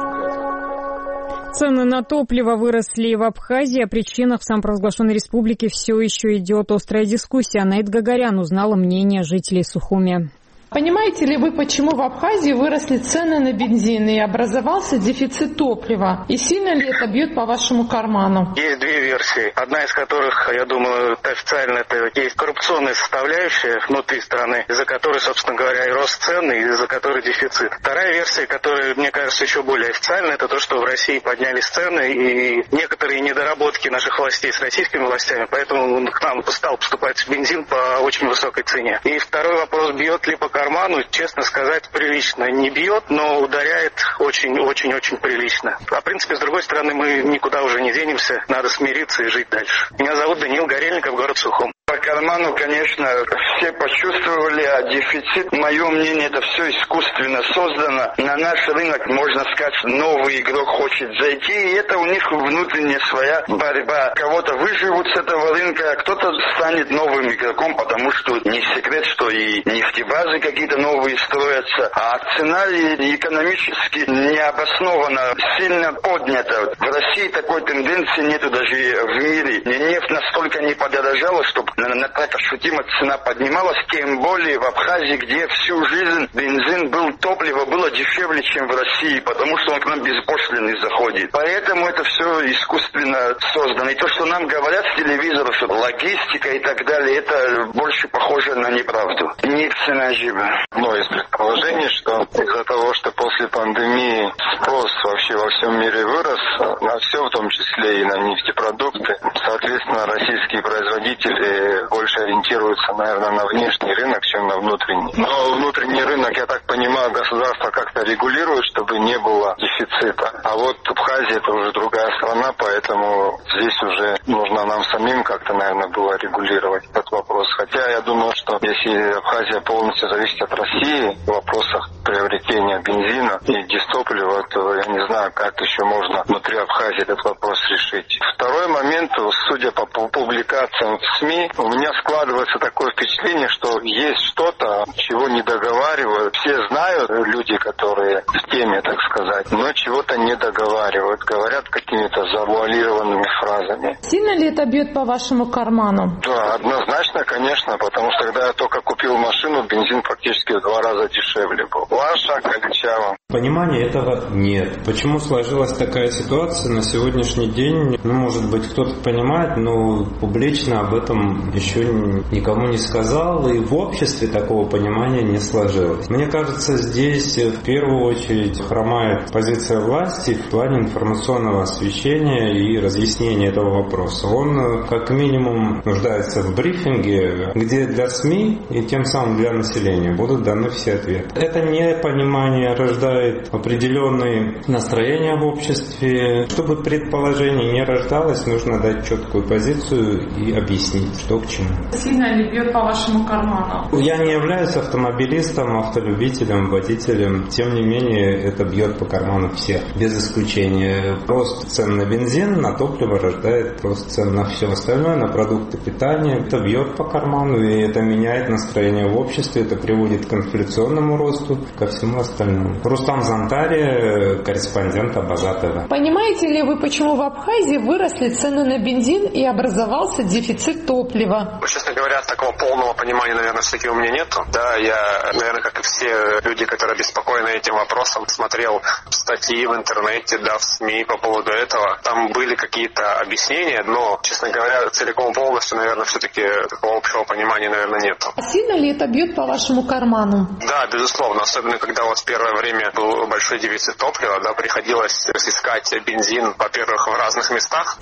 Цены на топливо выросли в Абхазии. О причинах в самопровозглашенной республике все еще идет острая дискуссия. Анаит Гагарян узнала мнение жителей Сухуми. Понимаете ли вы, почему в Абхазии выросли цены на бензин и образовался дефицит топлива? И сильно ли это бьет по вашему карману? Есть две версии. Одна из которых, я думаю, официально это есть коррупционная составляющая внутри страны, из-за которой, собственно говоря, и рост цен, и из-за которой дефицит. Вторая версия, которая, мне кажется, еще более официальная, это то, что в России поднялись цены и некоторые недоработки наших властей с российскими властями, поэтому к нам стал поступать бензин по очень высокой цене. И второй вопрос, бьет ли по карману, честно сказать, прилично. Не бьет, но ударяет очень-очень-очень прилично. А в принципе, с другой стороны, мы никуда уже не денемся, надо смириться и жить дальше. Меня зовут Даниил Горельников, город Сухум. По карману, конечно, все почувствовали, а дефицит, мое мнение, это все искусственно создано. На наш рынок, можно сказать, новый игрок хочет зайти, и это у них внутренняя своя борьба. Кого-то выживут с этого рынка, а кто-то станет новым игроком, потому что не секрет, что и нефтебазы какие-то новые строятся, а цена экономически необоснованно сильно поднята. В России такой тенденции нету даже в мире. Нефть настолько не подорожала, чтобы так ощутимо цена поднималась, тем более в Абхазии, где всю жизнь бензин был, топливо было дешевле, чем в России, потому что он к нам беспошлиный заходит. Поэтому это все искусственно создано. И то, что нам говорят с телевизора, что логистика и так далее, это больше похоже на неправду. Нет цена жива. Но есть предположение, что из-за того, что после пандемии спрос вообще во всем мире вырос, на все, в том числе и на нефтепродукты, соответственно, российские производители больше ориентируются, наверное, на внешний рынок, чем на внутренний. Но внутренний рынок, я так понимаю, государство как-то регулирует, чтобы не было дефицита. А вот Абхазия — это уже другая страна, поэтому здесь уже нужно нам самим как-то, наверное, было регулировать этот вопрос. Хотя я думаю, что если Абхазия полностью зависит от России в вопросах приобретения бензина и дистоплива, то я не знаю, как еще можно внутри Абхазии этот вопрос решить. Второй момент, судя по публикациям в СМИ, у меня складывается такое впечатление, что есть что-то, чего не договаривают. Все знают, люди, которые в теме, так сказать, но чего-то не договаривают, говорят какими-то завуалированными фразами. Сильно ли это бьет по вашему карману? Да, однозначно, конечно, потому что когда я только купил машину, бензин практически в 2 раза дешевле был. Ваша, Каличава. Понимания этого нет. Почему сложилась такая ситуация на сегодняшний день? Может быть, кто-то понимает, но публично об этом еще никому не сказал, и в обществе такого понимания не сложилось. Мне кажется, здесь в первую очередь хромает позиция власти в плане информационного освещения и разъяснения этого вопроса. Он, как минимум, нуждается в брифинге, где для СМИ и тем самым для населения будут даны все ответы. Это непонимание рождает определенные настроения в обществе. Чтобы предположение не рождалось, нужно дать четкую позицию и объяснить, что к чему. Сильно ли бьет по вашему карману? Я не являюсь автомобилистом, автолюбителем, водителем. Тем не менее, это бьет по карману всех, без исключения. Рост цен на бензин, на топливо рождает рост цен на все остальное, на продукты питания. Это бьет по карману, и это меняет настроение в обществе, это приводит к инфляционному росту, ко всему остальному. Рустам Зантари, корреспондент Абаза ТВ. Понимаете ли вы, почему в Абхазии выросли цены на бензин и образовался дефицит топлива? Честно говоря, такого полного понимания, наверное, все-таки у меня нету. Да, я, наверное, как и все люди, которые обеспокоены этим вопросом, смотрел статьи в интернете, да, в СМИ по поводу этого. Там были какие-то объяснения, но, честно говоря, целиком полностью, наверное, все-таки такого общего понимания, наверное, нету. А сильно ли это бьет по вашему карману? Да, безусловно. Особенно, когда вот в первое время был большой дефицит топлива, да, приходилось искать бензин, во-первых, в разных местах, а во-вторых,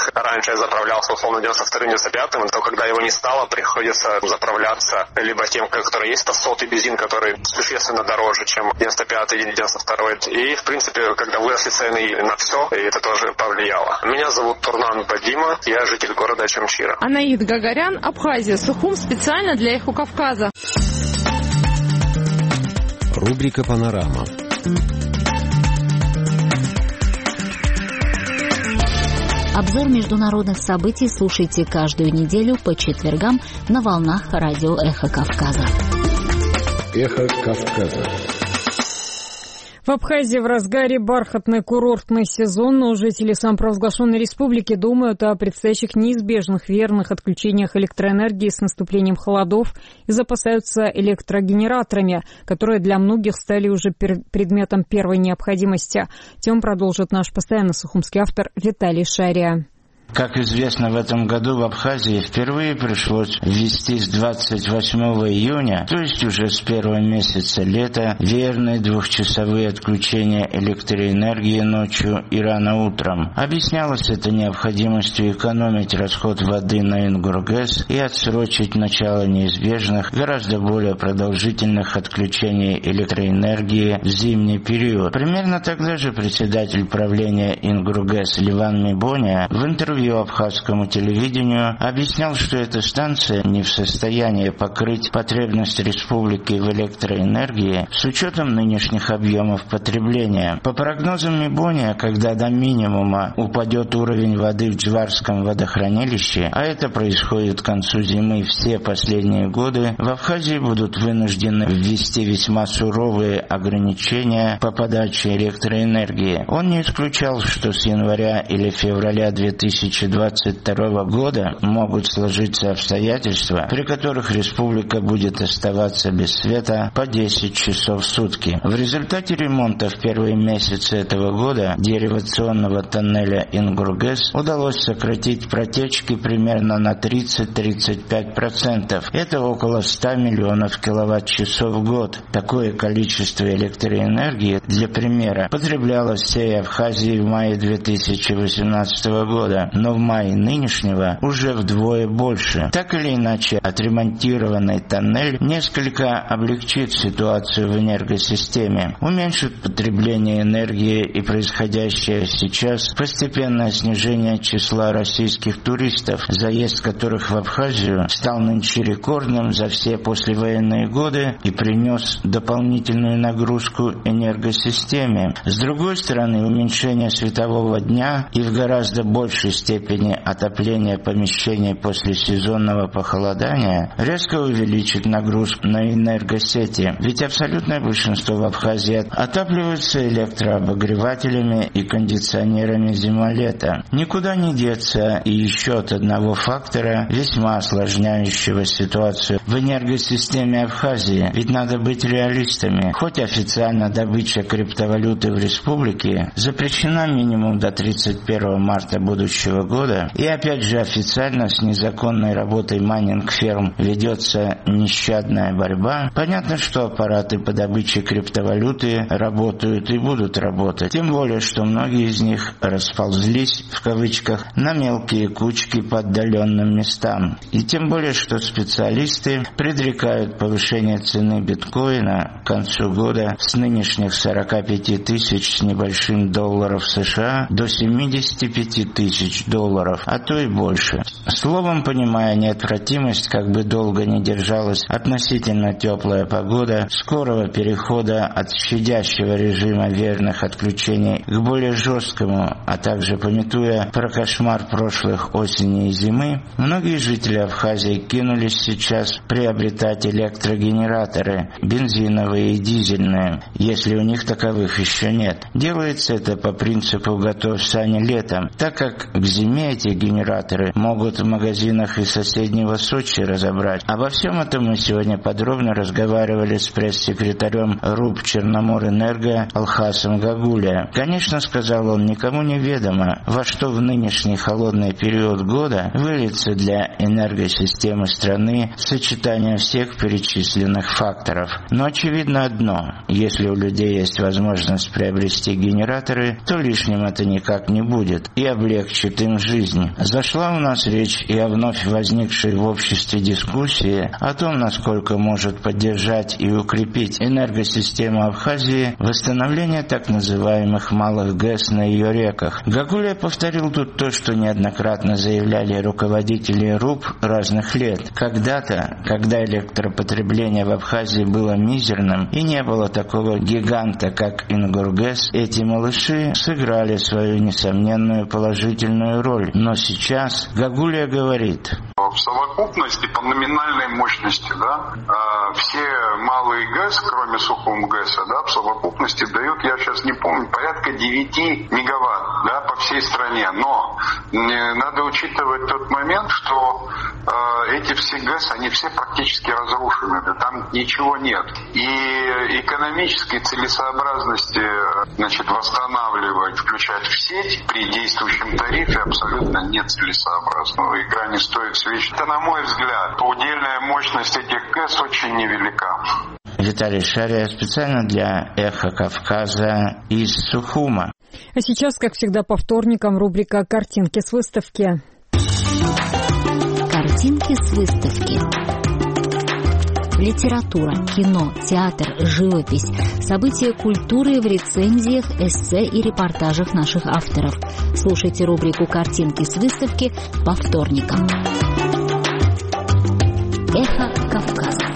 которых раньше я заправлялся условно 92-м, 95-м, то когда его не стало, приходится заправляться либо тем, который есть, это 100-й бензин, который существенно дороже, чем 95-й или 92-й. И, в принципе, когда выросли цены на все, это тоже повлияло. Меня зовут Турнан Бадима, я житель города Чамчира. Анаид Гагарян, Абхазия, Сухум, специально для Эхо Кавказа. Рубрика «Панорама». Обзор международных событий слушайте каждую неделю по четвергам на волнах радио «Эхо Кавказа». «Эхо Кавказа». В Абхазии в разгаре бархатный курортный сезон, но жители самопровозглашенной республики думают о предстоящих неизбежных верных отключениях электроэнергии с наступлением холодов и запасаются электрогенераторами, которые для многих стали уже предметом первой необходимости. Тему продолжит наш постоянно сухумский автор Виталий Шария. Как известно, в этом году в Абхазии впервые пришлось ввести с 28 июня, то есть уже с первого месяца лета, верные двухчасовые отключения электроэнергии ночью и рано утром. Объяснялось это необходимостью экономить расход воды на Ингургэс и отсрочить начало неизбежных, гораздо более продолжительных отключений электроэнергии в зимний период. Примерно тогда же председатель правления Ингургэс Ливан Мибоня в интервью абхазскому телевидению объяснял, что эта станция не в состоянии покрыть потребность республики в электроэнергии с учетом нынешних объемов потребления. По прогнозам Мибония, когда до минимума упадет уровень воды в Джварском водохранилище, а это происходит к концу зимы все последние годы, в Абхазии будут вынуждены ввести весьма суровые ограничения по подаче электроэнергии. Он не исключал, что с января или февраля 2022 года могут сложиться обстоятельства, при которых республика будет оставаться без света по 10 часов в сутки. В результате ремонта в первые месяцы этого года деривационного тоннеля Ингургэс удалось сократить протечки примерно на 30-35%. Это около 100 миллионов киловатт-часов в год. Такое количество электроэнергии, для примера, потреблялось всей Абхазией в мае 2018 года, но в мае нынешнего уже вдвое больше. Так или иначе, отремонтированный тоннель несколько облегчит ситуацию в энергосистеме, уменьшит потребление энергии и происходящее сейчас постепенное снижение числа российских туристов, заезд которых в Абхазию стал нынче рекордным за все послевоенные годы и принес дополнительную нагрузку энергосистеме. С другой стороны, уменьшение светового дня и в гораздо большей степени отопления помещений после сезонного похолодания резко увеличит нагрузку на энергосети, ведь абсолютное большинство в Абхазии отапливаются электрообогревателями и кондиционерами зима-лето. Никуда не деться и еще от одного фактора, весьма осложняющего ситуацию в энергосистеме Абхазии, ведь надо быть реалистами. Хоть официально добыча криптовалюты в республике запрещена минимум до 31 марта будущего года, и опять же официально с незаконной работой майнинг-ферм ведется нещадная борьба, понятно, что аппараты по добыче криптовалюты работают и будут работать, тем более, что многие из них расползлись, в кавычках, на мелкие кучки по отдаленным местам, и тем более, что специалисты предрекают повышение цены биткоина к концу года с нынешних 45 тысяч с небольшим долларов США до 75 тысяч долларов, а то и больше. Словом, понимая неотвратимость, как бы долго не держалась относительно теплая погода, скорого перехода от щадящего режима верных отключений к более жесткому, а также памятуя про кошмар прошлых осени и зимы, многие жители Абхазии кинулись сейчас приобретать электрогенераторы, бензиновые и дизельные, если у них таковых еще нет. Делается это по принципу «готовь сани летом», так как к зиме эти генераторы могут в магазинах из соседнего Сочи разобрать. Обо всем этом мы сегодня подробно разговаривали с пресс-секретарем РУП Черноморэнерго Алхасом Гагуля. Конечно, сказал он, никому не ведомо, во что в нынешний холодный период года выльется для энергосистемы страны сочетание всех перечисленных факторов. Но очевидно одно: если у людей есть возможность приобрести генераторы, то лишним это никак не будет и облегчит необходим в жизни. Зашла у нас речь и о вновь возникшей в обществе дискуссии о том, насколько может поддержать и укрепить энергосистему Абхазии восстановление так называемых малых ГЭС на ее реках. Гагулия повторил тут то, что неоднократно заявляли руководители РУП разных лет. Когда-то, когда электропотребление в Абхазии было мизерным и не было такого гиганта, как Ингургэс, эти малыши сыграли свою несомненную положительную роль. Но сейчас Гагулия говорит: в совокупности по номинальной мощности, все малые ГЭС, кроме Сухум-ГЭСа, в совокупности дают, я сейчас не помню, порядка 9 мегаватт, по всей стране. Но надо учитывать тот момент, что эти все ГЭС, они все практически разрушены, там ничего нет. И экономической целесообразности, восстанавливать, включать в сеть при действующем тарифе абсолютно нецелесообразно. Игра не стоит свеч. Это, на мой взгляд, удельная мощность этих ГЭС очень невелика. Виталий Шария специально для «Эхо Кавказа» из Сухума. А сейчас, как всегда, по вторникам рубрика «Картинки с выставки». Картинки с выставки. Литература, кино, театр, живопись, события культуры в рецензиях, эссе и репортажах наших авторов. Слушайте рубрику «Картинки с выставки» по вторникам. Эхо Кавказа.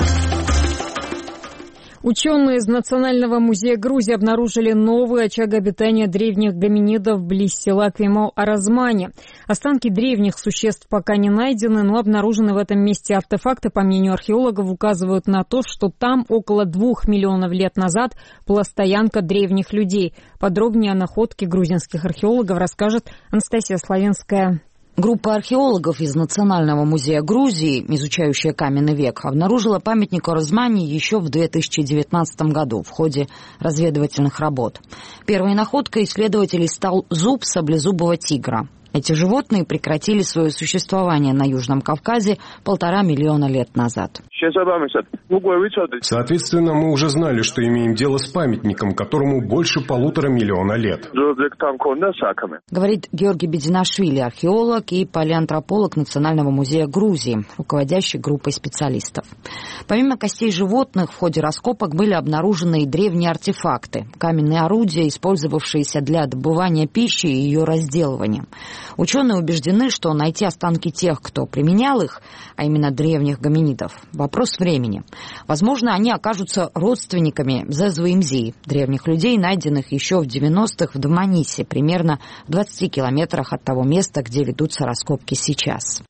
Ученые из Национального музея Грузии обнаружили новый очаг обитания древних гоминидов близ села Квимо-Аразмани. Останки древних существ пока не найдены, но обнаружены в этом месте артефакты, по мнению археологов, указывают на то, что там около 2 миллионов лет назад была стоянка древних людей. Подробнее о находке грузинских археологов расскажет Анастасия Славинская. Группа археологов из Национального музея Грузии, изучающая каменный век, обнаружила памятник Аразмани еще в 2019 году в ходе разведывательных работ. Первой находкой исследователей стал зуб саблезубого тигра. Эти животные прекратили свое существование на Южном Кавказе 1,5 миллиона лет назад. Соответственно, мы уже знали, что имеем дело с памятником, которому больше 1,5 миллиона лет. Говорит Георгий Бединашвили, археолог и палеантрополог Национального музея Грузии, руководящий группой специалистов. Помимо костей животных, в ходе раскопок были обнаружены и древние артефакты, каменные орудия, использовавшиеся для добывания пищи и ее разделывания. Ученые убеждены, что найти останки тех, кто применял их, а именно древних гоминидов, вопрос времени. Возможно, они окажутся родственниками Зезвуимзи, древних людей, найденных еще в 90-х в Дманисе, примерно в 20 километрах от того места, где ведутся раскопки сейчас.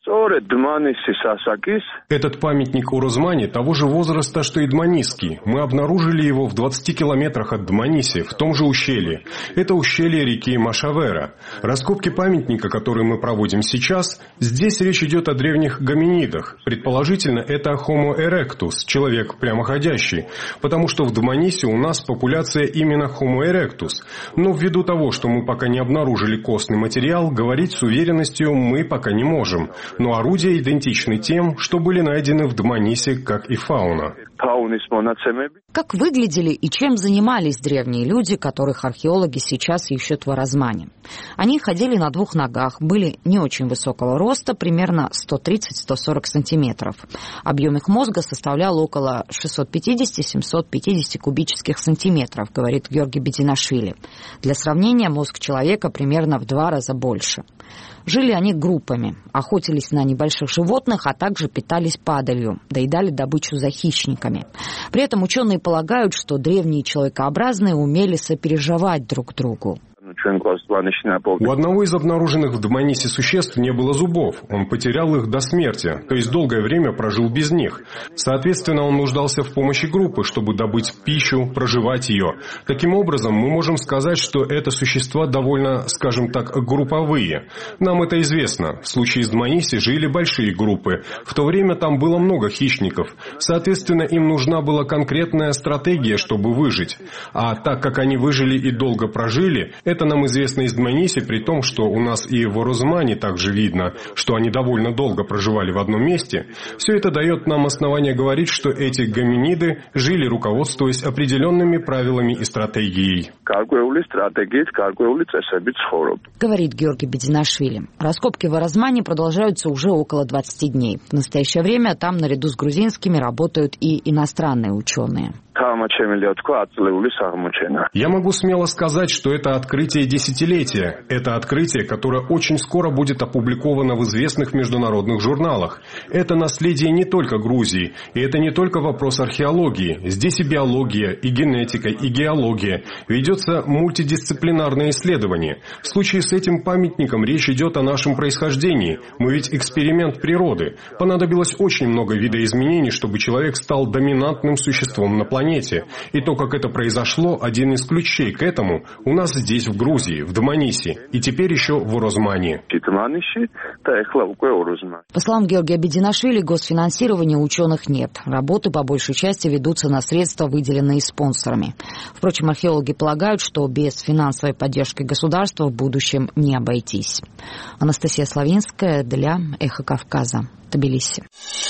Этот памятник Аразмани того же возраста, что и Дманисский. Мы обнаружили его в 20 километрах от Дманиси, в том же ущелье. Это ущелье реки Машавера. Раскопки памятника, который мы проводим сейчас, здесь речь идет о древних гоминидах. Предположительно, это Homo erectus, человек прямоходящий, потому что в Дманисе у нас популяция именно Homo erectus. Но ввиду того, что мы пока не обнаружили костный материал, говорить с уверенностью мы пока не можем. Но орудия идентичны тем, что были найдены в Дманисе, как и фауна. Как выглядели и чем занимались древние люди, которых археологи сейчас ищут в Аразмани? Они ходили на 2 ногах, были не очень высокого роста, примерно 130-140 сантиметров. Объем их мозга составлял около 650-750 кубических сантиметров, говорит Георгий Бединашвили. Для сравнения, мозг человека примерно в 2 раза больше. Жили они группами, охотились на небольших животных, а также питались падалью, доедали добычу за хищниками. При этом ученые полагают, что древние человекообразные умели сопереживать друг другу. У одного из обнаруженных в Дманисе существ не было зубов. Он потерял их до смерти, то есть долгое время прожил без них. Соответственно, он нуждался в помощи группы, чтобы добыть пищу, проживать ее. Таким образом, мы можем сказать, что это существа довольно, скажем так, групповые. Нам это известно. В случае с Дманиси жили большие группы. В то время там было много хищников. Соответственно, им нужна была конкретная стратегия, чтобы выжить. А так как они выжили и долго прожили, это нам известно из Дманиси, при том, что у нас и в Орозмане также видно, что они довольно долго проживали в одном месте, все это дает нам основание говорить, что эти гоминиды жили, руководствуясь определенными правилами и стратегией. Говорит Георгий Бединашвили. Раскопки в Орозмане продолжаются уже около 20 дней. В настоящее время там наряду с грузинскими работают и иностранные ученые. Я могу смело сказать, что это открытие десятилетия. Это открытие, которое очень скоро будет опубликовано в известных международных журналах. Это наследие не только Грузии, и это не только вопрос археологии. Здесь и биология, и генетика, и геология. Ведется мультидисциплинарное исследование. В случае с этим памятником речь идет о нашем происхождении. Мы ведь эксперимент природы. Понадобилось очень много видоизменений, чтобы человек стал доминантным существом на планете. И то, как это произошло, один из ключей к этому у нас здесь, в Грузии, в Дманиси, и теперь еще в Орозмане. По словам Георгия Бединашвили, госфинансирования у ученых нет. Работы по большей части ведутся на средства, выделенные спонсорами. Впрочем, археологи полагают, что без финансовой поддержки государства в будущем не обойтись. Анастасия Славинская для «Эхо Кавказа», Тбилиси.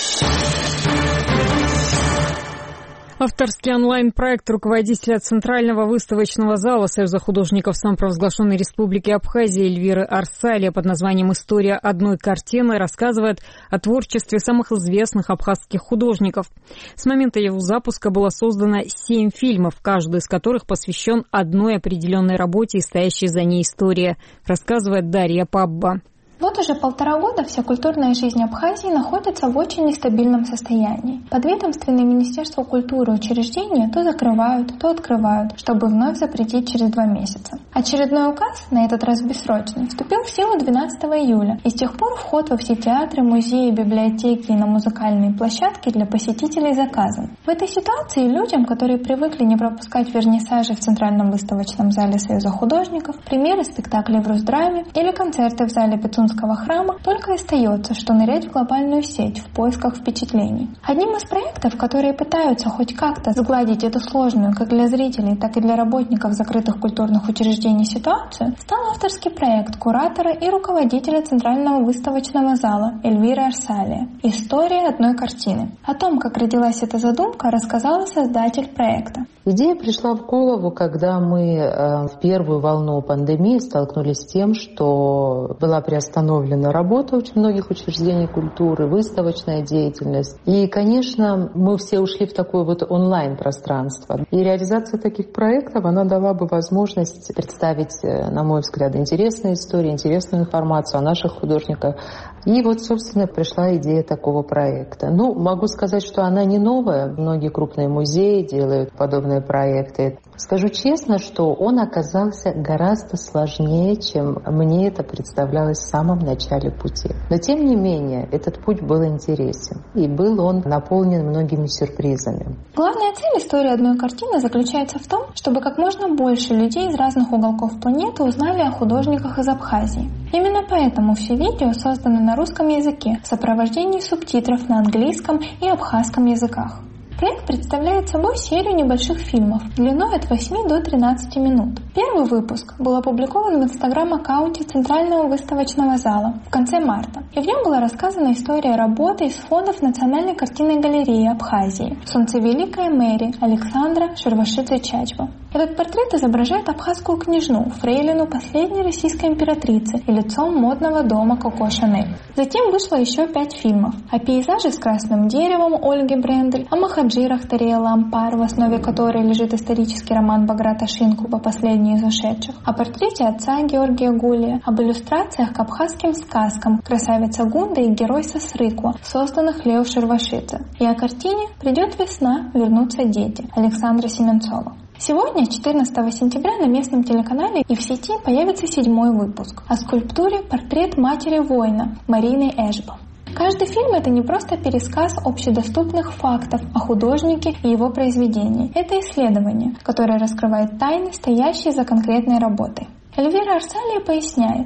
Авторский онлайн-проект руководителя Центрального выставочного зала Союза художников самопровозглашенной Республики Абхазия Эльвиры Арсалия под названием «История одной картины» рассказывает о творчестве самых известных абхазских художников. С момента его запуска было создано 7 фильмов, каждый из которых посвящен одной определенной работе и стоящей за ней истории, рассказывает Дарья Пабба. Вот уже 1,5 года вся культурная жизнь Абхазии находится в очень нестабильном состоянии. Подведомственные Министерству культуры учреждения то закрывают, то открывают, чтобы вновь запретить через 2 месяца. Очередной указ, на этот раз бессрочный, вступил в силу 12 июля, и с тех пор вход во все театры, музеи, библиотеки и на музыкальные площадки для посетителей заказан. В этой ситуации людям, которые привыкли не пропускать вернисажи в Центральном выставочном зале Союза художников, премьеры спектаклей в Русдраме или концерты в зале Пицунского храма, только остается, что нырять в глобальную сеть в поисках впечатлений. Одним из проектов, которые пытаются хоть как-то сгладить эту сложную как для зрителей, так и для работников закрытых культурных учреждений ситуацию, стал авторский проект куратора и руководителя Центрального выставочного зала Эльвиры Арсалия «История одной картины». О том, как родилась эта задумка, рассказала создатель проекта. Идея пришла в голову, когда мы в первую волну пандемии столкнулись с тем, что была приостановлена работа очень многих учреждений культуры, выставочная деятельность. И, конечно, мы все ушли в такое вот онлайн-пространство. И реализация таких проектов, она дала бы возможность представить, на мой взгляд, интересные истории, интересную информацию о наших художниках. И вот, собственно, пришла идея такого проекта. Ну, могу сказать, что она не новая. Многие крупные музеи делают подобные проекты. Скажу честно, что он оказался гораздо сложнее, чем мне это представлялось в самом начале пути. Но, тем не менее, этот путь был интересен. И был он наполнен многими сюрпризами. Главная цель истории одной картины заключается в том, чтобы как можно больше людей из разных уголков планеты узнали о художниках из Абхазии. Именно поэтому все видео созданы на русском языке в сопровождении субтитров на английском и абхазском языках. Проект представляет собой серию небольших фильмов длиной от 8 до 13 минут. Первый выпуск был опубликован в инстаграм-аккаунте Центрального выставочного зала в конце марта, и в нем была рассказана история работы из фондов Национальной картинной галереи Абхазии «Солнцевеликая Мэри» Александра Шервашидзе-Чачба. Этот портрет изображает абхазскую княжну, фрейлину последней российской императрицы и лицом модного дома Коко Шанель. Затем вышло еще 5 фильмов о пейзаже с красным деревом Ольги Брендель, о Махаджирах Тариэла Ампар, в основе которой лежит исторический роман Баграта Шинкуба «Последний из ушедших», о портрете отца Георгия Гулия, об иллюстрациях к абхазским сказкам «Красавица Гунда» и «Герой Сосрыква», созданных Лео Шервашидзе, и о картине «Придет весна, вернутся дети» Александра Семенцова. Сегодня, 14 сентября, на местном телеканале и в сети появится 7-й выпуск о скульптуре «Портрет матери воина» Марины Эшба. Каждый фильм — это не просто пересказ общедоступных фактов о художнике и его произведении. Это исследование, которое раскрывает тайны, стоящие за конкретной работой. Эльвира Арсалия поясняет.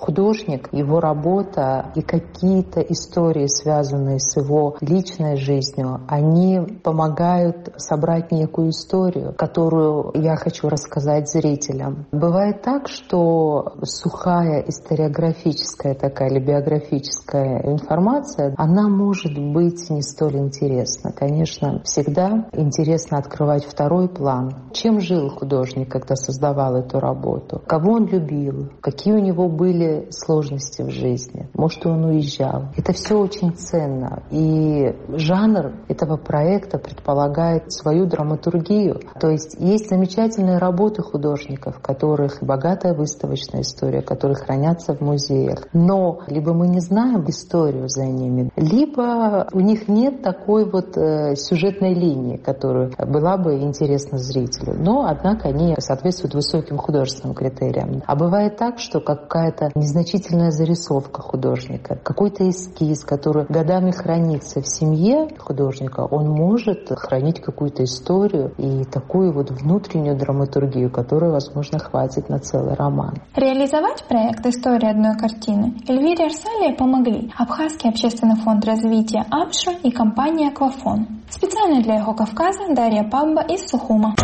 Художник, его работа и какие-то истории, связанные с его личной жизнью, они помогают собрать некую историю, которую я хочу рассказать зрителям. Бывает так, что сухая историографическая такая или биографическая информация, она может быть не столь интересна. Конечно, всегда интересно открывать второй план. Чем жил художник, когда создавал эту работу? Кого он любил? Какие у него были сложности в жизни? Может, он уезжал? Это все очень ценно. И жанр этого проекта предполагает свою драматургию. То есть замечательные работы художников, которых богатая выставочная история, которые хранятся в музеях. Но либо мы не знаем историю за ними, либо у них нет такой сюжетной линии, которая была бы интересна зрителю. Но, однако, они соответствуют высоким художественным критериям. А бывает так, что какая-то незначительная зарисовка художника, какой-то эскиз, который годами хранится в семье художника, он может хранить какую-то историю и такую внутреннюю драматургию, которой, возможно, хватит на целый роман. Реализовать проект «История одной картины» Эльвире Арсалии помогли Абхазский общественный фонд развития «Амша» и компания «Аквафон». Специально для «Эхо Кавказа» Дарья Пабба из Сухума.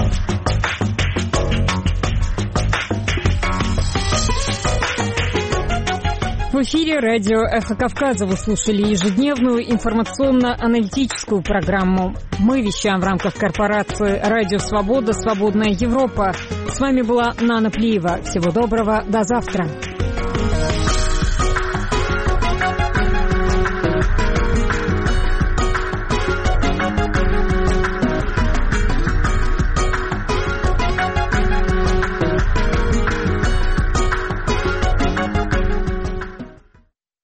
В эфире радио «Эхо Кавказа» вы слушали ежедневную информационно-аналитическую программу. Мы вещаем в рамках корпорации «Радио Свобода. Свободная Европа». С вами была Нана Плиева. Всего доброго. До завтра.